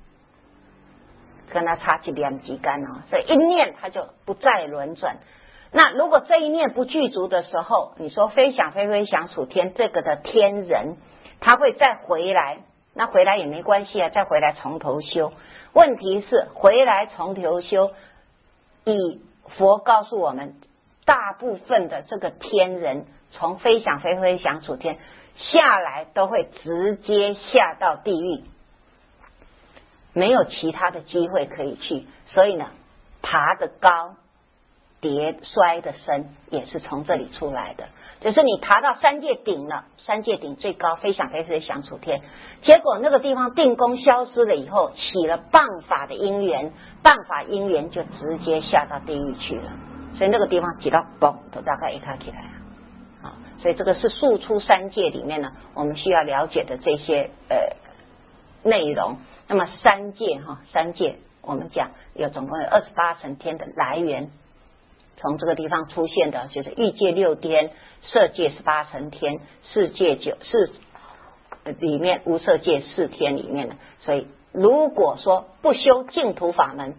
跟他差一念之间哦，所以一念他就不再轮转。那如果这一念不具足的时候，你说飞翔飞飞想楚天这个的天人，他会再回来，那回来也没关系啊，再回来从头修。问题是回来从头修，以佛告诉我们，大部分的这个天人从飞翔飞飞想楚天下来，都会直接下到地狱。没有其他的机会可以去，所以呢，爬得高，跌摔得深，也是从这里出来的。就是你爬到三界顶了，三界顶最高，飞翔飞飞想楚天，结果那个地方定功消失了以后，起了谤法的因缘，谤法因缘就直接下到地狱去了。所以那个地方挤到嘣，都大概一卡起来啊。所以这个是速出三界里面呢，我们需要了解的这些呃内容。那么三界哈，三界我们讲有总共有二十八层天的来源，从这个地方出现的就是欲界六天，色界十八层天，世界九是里面无色界四天里面的。所以如果说不修净土法门，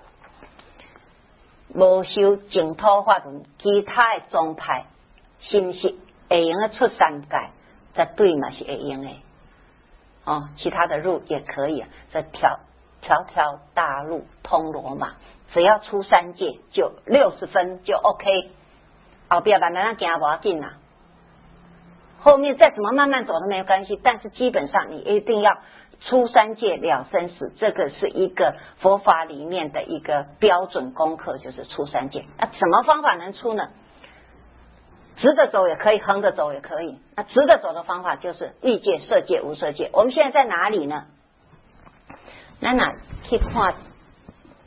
无修净土法门，其他的宗派是不是会用得出三界？绝对嘛是会用的。哦，其他的路也可以啊，这条条条大路通罗马，只要出三界就六十分就 OK， 后边慢慢行不要紧啦，后面再怎么慢慢走都没有关系，但是基本上你一定要出三界了生死，这个是一个佛法里面的一个标准功课，就是出三界。那什么方法能出呢？直着走也可以，横着走也可以。那直着走的方法就是欲界、色界、无色界。我们现在在哪里呢？咱哪去看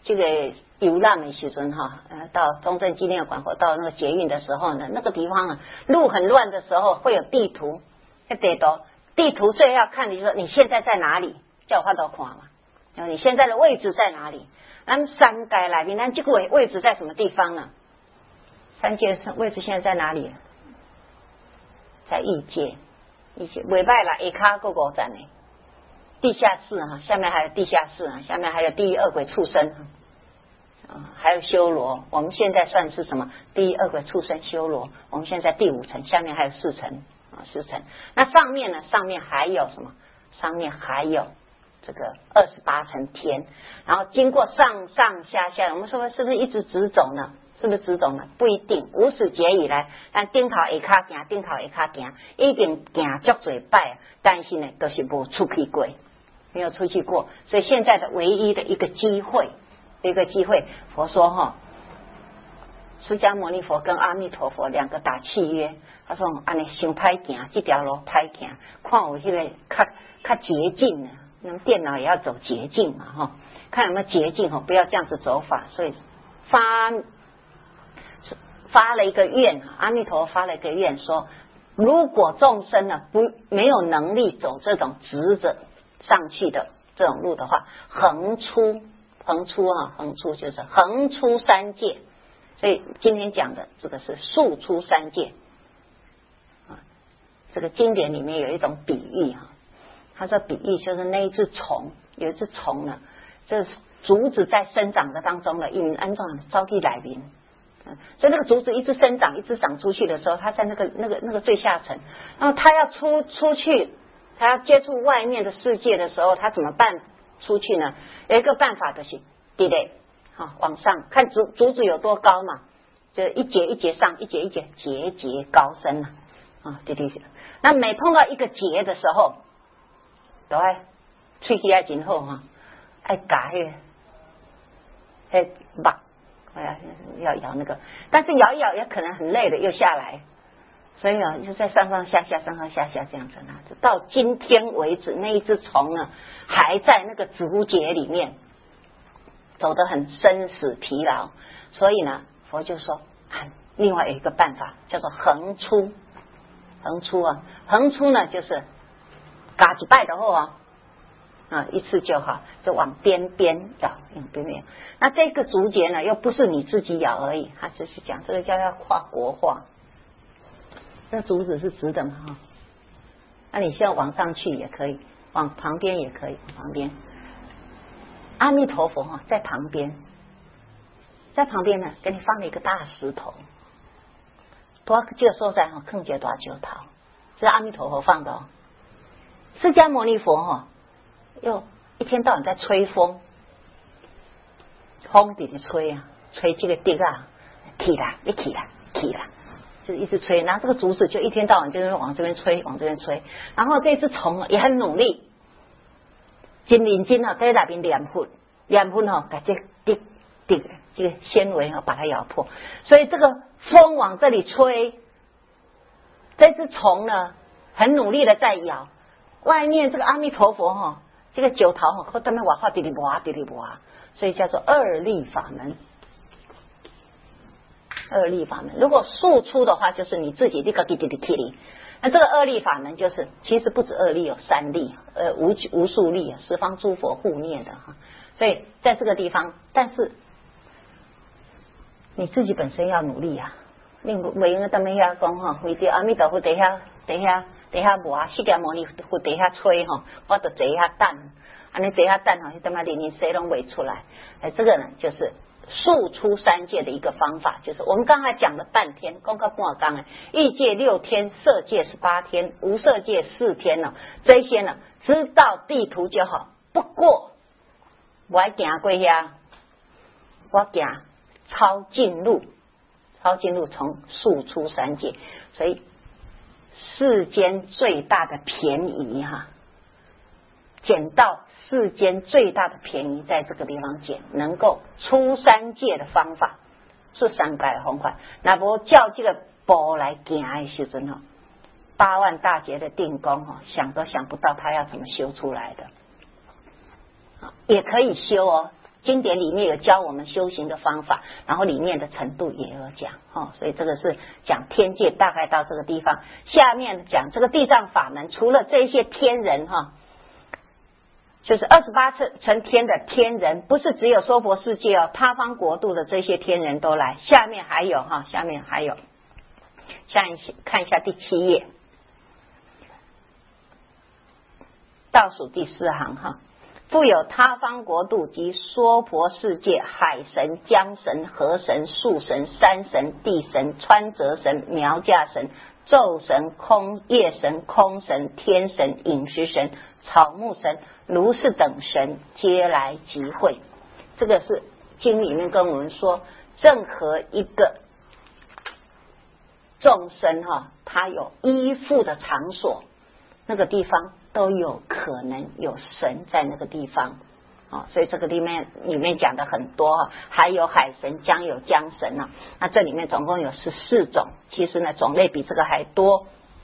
这个游览的时阵哈，呃，到中正纪念馆或到那个捷运的时候呢，那个地方啊，路很乱的时候会有地图，那地图地图最要看你说你现在在哪里，叫我看到看嘛，然后你现在的位置在哪里？咱三界来面，咱这个位位置在什么地方呢？三界位置现在在哪里？在异界，异界尾拜啦，下骹个五站呢，地下室哈，下面还有地下室啊，下面还有地狱恶鬼畜生啊，还有修罗。我们现在算是什么？地狱恶鬼畜生修罗，我们现在第五层，下面还有四层啊，四层。那上面呢？上面还有什么？上面还有这个二十八层天，然后经过上上下下，我们说是不是一直直走呢？是不是直走呢？不一定。无始劫以来，咱顶头下骹行，顶头下骹行，已经行足多摆，但是呢，都是无出去过，没有出去过。所以现在的唯一的一个机会，一个机会，佛说哈，释迦牟尼佛跟阿弥陀佛两个打契约，他说：“安尼伤歹行，这条路歹行，看有迄个较较捷径呢。那么电脑也要走捷径嘛，哈，看有没有捷径哈，不要这样子走法。所以发。”发了一个愿，阿弥陀佛发了一个愿，说如果众生呢不没有能力走这种直着上去的这种路的话，横出横出啊，横出就是横出三界。所以今天讲的这个是竖出三界啊。这个经典里面有一种比喻哈，他说比喻就是那一只虫，有一只虫呢，这竹子在生长的当中呢，因安装招地来临。所以那个竹子一直生长，一直长出去的时候，它在那个那个那个最下层，然后它要出出去，它要接触外面的世界的时候，它怎么办出去呢？有一个办法就是对不对？好，往上看竹竹子有多高嘛，就一节一节上，一节一节节节高升啊，啊，对对对。那每碰到一个节的时候，都爱喙齿爱真好哈，爱夹迄个迄肉。哎呀，要咬那个，但是咬一咬也可能很累的，又下来，所以啊，就在上上下下、上上下下这样子呢。到今天为止，那一只虫呢，还在那个竹节里面，走得很生死疲劳。所以呢，佛就说，啊，另外有一个办法，叫做横出。横出啊，横出呢，就是嘎几拜的后啊。啊，一次就好，就往边边咬，用边边。那这个竹节呢，又不是你自己咬而已，它就是讲这个叫要跨国化。这竹子是直的嘛，哈。那你现在往上去也可以，往旁边也可以，往旁边。阿弥陀佛哈，在旁边，在旁边呢，给你放了一个大石头，多这个所在哈，坑节多九桃，是阿弥陀佛放的哦。释迦牟尼佛哈。又一天到晚在吹风，风在吹啊，吹这个地啊，起来，你起来，起来，就一直吹。然后这个竹子就一天到晚就是往这边吹，往这边吹。然后这只虫也很努力，真认真啊，在那边练分，练分哦，把这这这这个纤维啊把它咬破。所以这个风往这里吹，这只虫呢很努力的在咬。外面这个阿弥陀佛哈、哦。这个九桃哈，后面瓦化滴哩哇滴哩哇，所以叫做二力法门。二力法门，如果竖出的话，就是你自己这个滴滴滴滴哩。那这个二力法门，就是其实不止二力，有三力，呃，无无数力，十方诸佛护念的哈。所以在这个地方，但是你自己本身要努力啊。你不用他们遐讲哈，为着阿弥陀佛底下底下。底下磨，释迦牟尼佛底下吹哈，我就坐下等，安尼坐下等哈，他妈连连谁拢未出来。哎，这个呢，就是竖出三界的一个方法，就是我们刚才讲了半天，讲到半刚啊，欲界六天，色界十八天，无色界四天呢，这些呢，知道地图就好。不过我还行过遐，我行超近路，超近路从竖出三界，所以。世间最大的便宜哈，捡到世间最大的便宜，在这个地方捡，能够出三界的方法，出三界的方法。那不叫这个步来行的时阵哈，八万大劫的定功哈，想都想不到他要怎么修出来的，也可以修哦。 经典里面有教我们修行的方法，然后里面的程度也有讲哦，所以这个是讲天界大概到这个地方。下面讲这个地藏法门，除了这些天人哈，就是二十八层天的天人，不是只有娑婆世界哦，他方国度的这些天人都来。下面还有哈，下面还有，下一看一下第七页，倒数第四行哈。复有他方国度及娑婆世界，海神、江神、河神、树神、山神、地神、川泽神、苗架神、昼神、空夜神、空神、天神、饮食神、草木神、如是等神，皆来集会。这个是经里面跟我们说，任何一个众生哈，他有依附的场所，那个地方都有可能有神在那个地方啊、哦，所以这个里面里面讲的很多、哦，还有海神、江有江神啊。那这里面总共有十四种，其实呢种类比这个还多。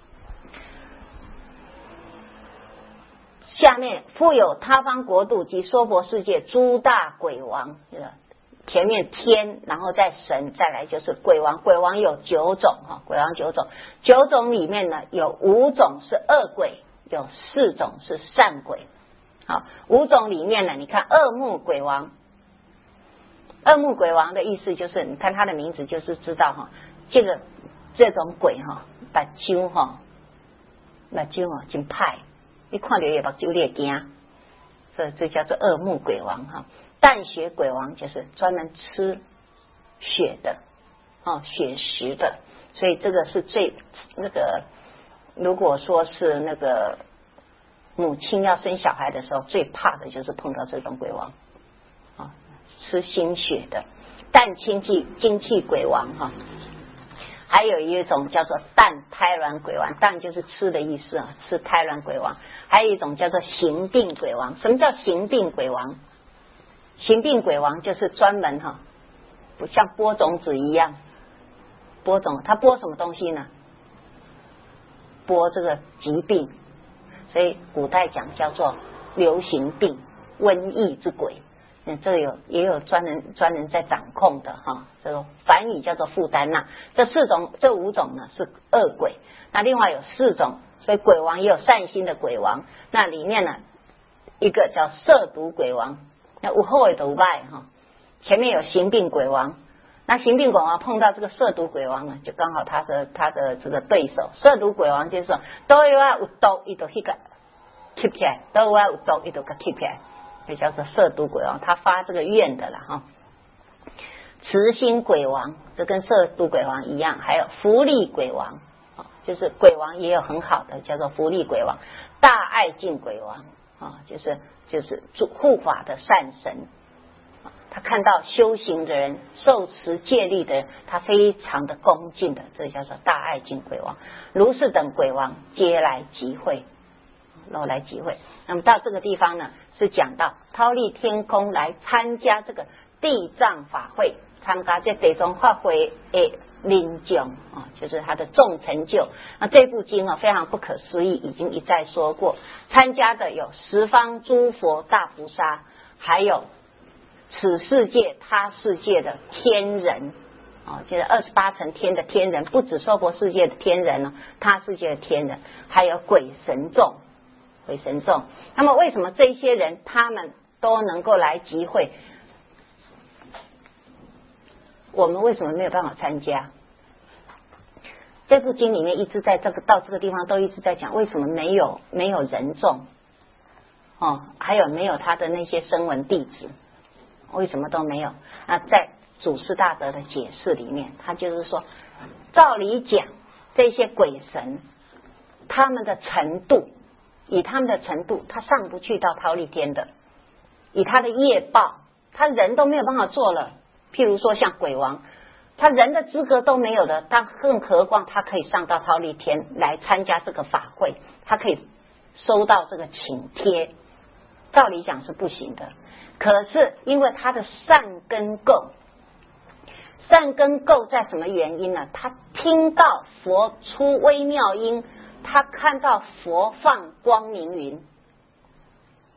下面复有他方国度及娑婆世界诸大鬼王，前面天，然后再神，再来就是鬼王。鬼王有九种哈，鬼王九种，九种里面呢有五种是恶鬼。有四种是善鬼，好，五种里面呢，你看恶目鬼王，恶目鬼王的意思就是，你看他的名字就是知道哈，这个这种鬼哈，把揪哈，把揪哦，真派，你看到也把揪裂惊，所以这叫做恶目鬼王哈。淡血鬼王就是专门吃血的，哦，血食的，所以这个是最那个。如果说是那个母亲要生小孩的时候，最怕的就是碰到这种鬼王啊，吃心血的。淡精气精气鬼王哈，还有一种叫做淡胎卵鬼王，淡就是吃的意思啊，吃胎卵鬼王。还有一种叫做行病鬼王。什么叫行病鬼王？行病鬼王就是专门哈，不像播种子一样播种，它播什么东西呢？播这个疾病，所以古代讲叫做流行病、瘟疫之鬼。嗯，这有也有专人专人在掌控的哈。这个梵语叫做负担呐。这四种、这五种呢是恶鬼，那另外有四种，所以鬼王也有善心的鬼王。那里面呢，一个叫色毒鬼王，那无后尾的无败哈。前面有行病鬼王。那行病鬼王碰到这个色毒鬼王呢，就刚好他的他的这个对手。色毒鬼王就是说，都有啊有毒，伊就去个吸起来；都有啊有毒，伊就个吸起来，就叫做色毒鬼王。他发这个愿的啦哈。慈心鬼王，这跟色毒鬼王一样，还有福利鬼王，就是鬼王也有很好的，叫做福利鬼王。大爱敬鬼王啊，就是就是护法的善神。他看到修行的人、受持戒律的人，他非常的恭敬的，这叫做大爱敬鬼王。如是等鬼王皆来集会，都来集会。那么到这个地方呢，是讲到忉利天空来参加这个地藏法会，参加这地藏法会的领奖啊，就是他的众成就。那这部经啊，非常不可思议，已经一再说过。参加的有十方诸佛大菩萨，还有此世界他世界的天人啊，就是二十八层天的天人，不止娑婆世界的天人呢，他世界的天人，还有鬼神众，鬼神众。那么为什么这些人他们都能够来集会？我们为什么没有办法参加？这部经里面一直在这个到这个地方都一直在讲，为什么没有没有人众哦，还有没有他的那些声闻弟子？为什么都没有？那在祖师大德的解释里面，他就是说，照理讲，这些鬼神他们的程度，以他们的程度，他上不去到忉利天的。以他的业报，他人都没有办法做了。譬如说像鬼王，他人的资格都没有的，但更何况他可以上到忉利天来参加这个法会，他可以收到这个请帖。照理讲是不行的，可是因为他的善根够，善根够在什么原因呢？他听到佛出微妙音，他看到佛放光明云，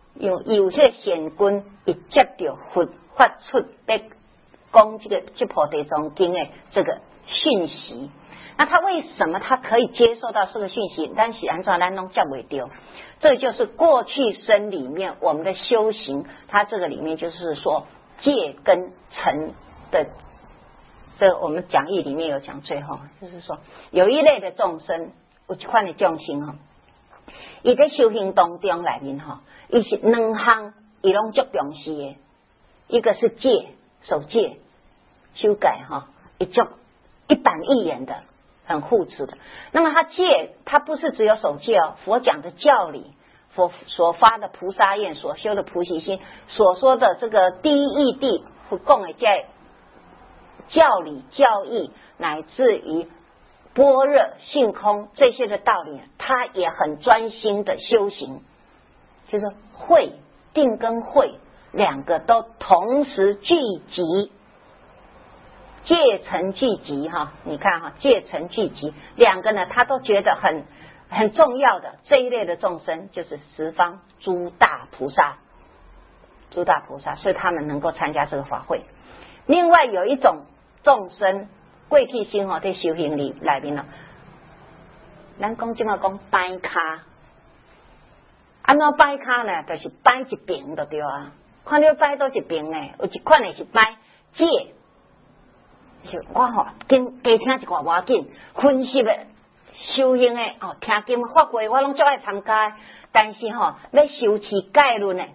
有有些显君一接到佛发出的讲这个这菩提中经的这个讯息，那他为什么他可以接受到这个讯息？但是按照咱拢接不到，这就是过去生里面我们的修行，它这个里面就是说戒跟尘的。这我们讲义里面有讲，最后就是说有一类的众生，有一款的众生哈，伊在修行当中里面哈，伊是两项伊拢足重视的，一个是戒，守戒修改哈，一足一板一眼的，很护持的。那么他戒，他不是只有守戒哦，佛讲的教理，佛所发的菩萨愿，所修的菩提心，所说的这个第一义谛，佛讲的在教理教义，乃至于般若性空这些的道理，他也很专心的修行，就是慧定跟慧两个都同时聚集，戒尘聚集哈，你看哈，戒尘聚集两个呢，他都觉得很很重要的这一类的众生，就是十方诸大菩萨，诸大菩萨，所以他们能够参加这个法会。另外有一种众生过去生活在修行里里面了，咱讲即个讲摆卡，安怎摆卡呢？就是摆一边就对啊，看到摆到一边呢，有一款的是摆戒，是我吼跟加听一寡我紧分析的修行的哦，听经法会我拢最爱参加，但是吼、哦、要修持戒律呢，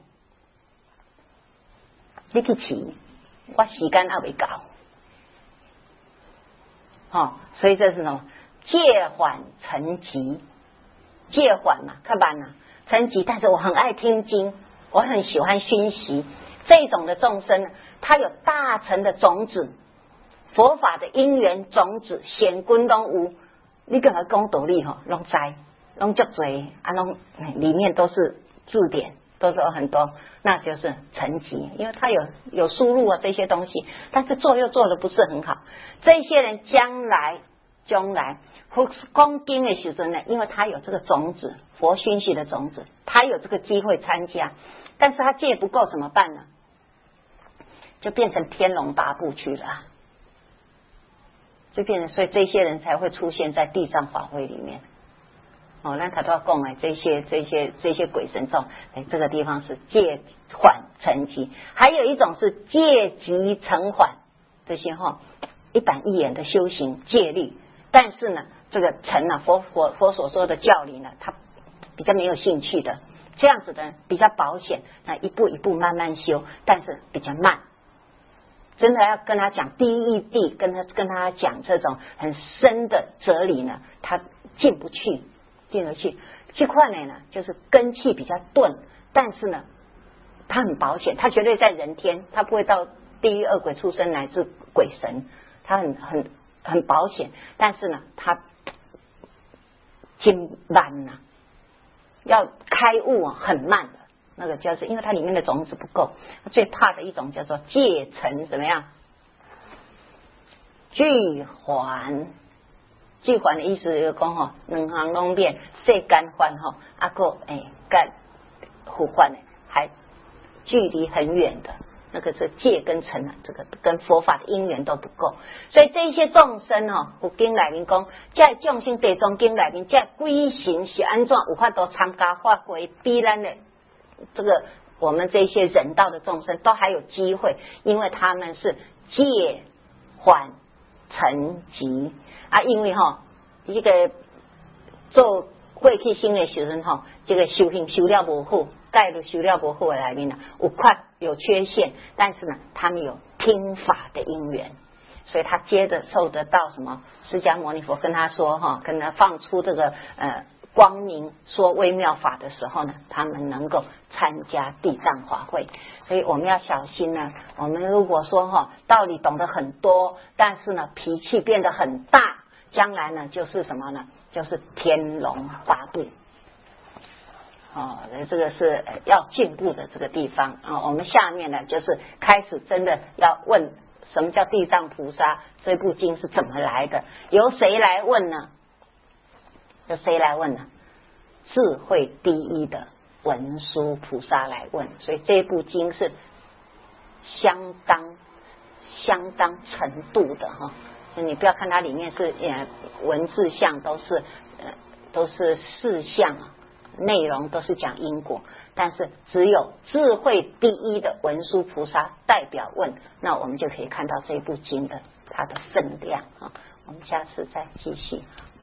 你去持，我时间还未够。哦，所以这是什么？戒缓成疾，戒缓嘛，看板呐，成疾。但是我很爱听经，我很喜欢熏习。这种的众生，他有大乘的种子，佛法的因缘种子，显君拢有。你跟他讲道理哈，拢知，拢足多啊，拢里面都是字典，都是有很多，那就是成疾，因为他有有输入啊这些东西，但是做又做的不是很好。这些人将来将来讲经的时候呢，因为他有这个种子，佛熏习的种子，他有这个机会参加，但是他戒不够怎么办呢？就变成天龙八部去了，就变成，所以这些人才会出现在地藏法会里面。哦，那他都要讲哎，这些这些这些鬼神众，哎，这个地方是戒缓成疾，还有一种是戒急成缓，这些哈、哦、一板一眼的修行戒律，但是呢，这个成啊佛佛佛所说的教理呢，他比较没有兴趣的，这样子的比较保险，那一步一步慢慢修，但是比较慢。真的要跟他讲第一义谛，跟他跟他讲这种很深的哲理呢，他进不去。进而去这块呢，就是根气比较钝，但是呢，他很保险，他绝对在人天，他不会到地狱恶鬼畜生乃至鬼神，他很很很保险，但是呢，他经慢呐、啊，要开悟啊，很慢的，那个就是因为它里面的种子不够，最怕的一种叫做戒尘怎么样？聚还。聚还的意思就是讲吼，两行拢变世间还吼，啊个诶，跟互还的还距离很远的，那个是戒跟尘啊，这个跟佛法的因缘都不够，所以这一些众生哦，有经内面讲，这众生地藏经内面这鬼神是安怎有法度参加法会，比咱的这个我们这些人道的众生都还有机会，因为他们是戒缓成疾。啊，因为哈、哦，这个做过去生的时候哈，这个修行修了不好，戒律修了不好的里面呢，有块有缺陷，但是呢，他们有听法的因缘，所以他接着受得到什么？释迦牟尼佛跟他说哈，跟他放出这个呃光明说微妙法的时候呢，他们能够参加地藏法会。所以我们要小心呢。我们如果说哈道理懂得很多，但是呢脾气变得很大，将来呢就是什么呢？就是天龙八部。哦，这个是要进步的这个地方啊。我们下面呢就是开始真的要问什么叫地藏菩萨，这部经是怎么来的？由谁来问呢？由谁来问呢？智慧第一的文殊菩萨来问，所以这部经是相当相当程度的哈。你不要看它里面是呃文字项都是呃都是事项啊，内容都是讲因果，但是只有智慧第一的文殊菩萨代表问，那我们就可以看到这部经的它的分量啊。我们下次再继续。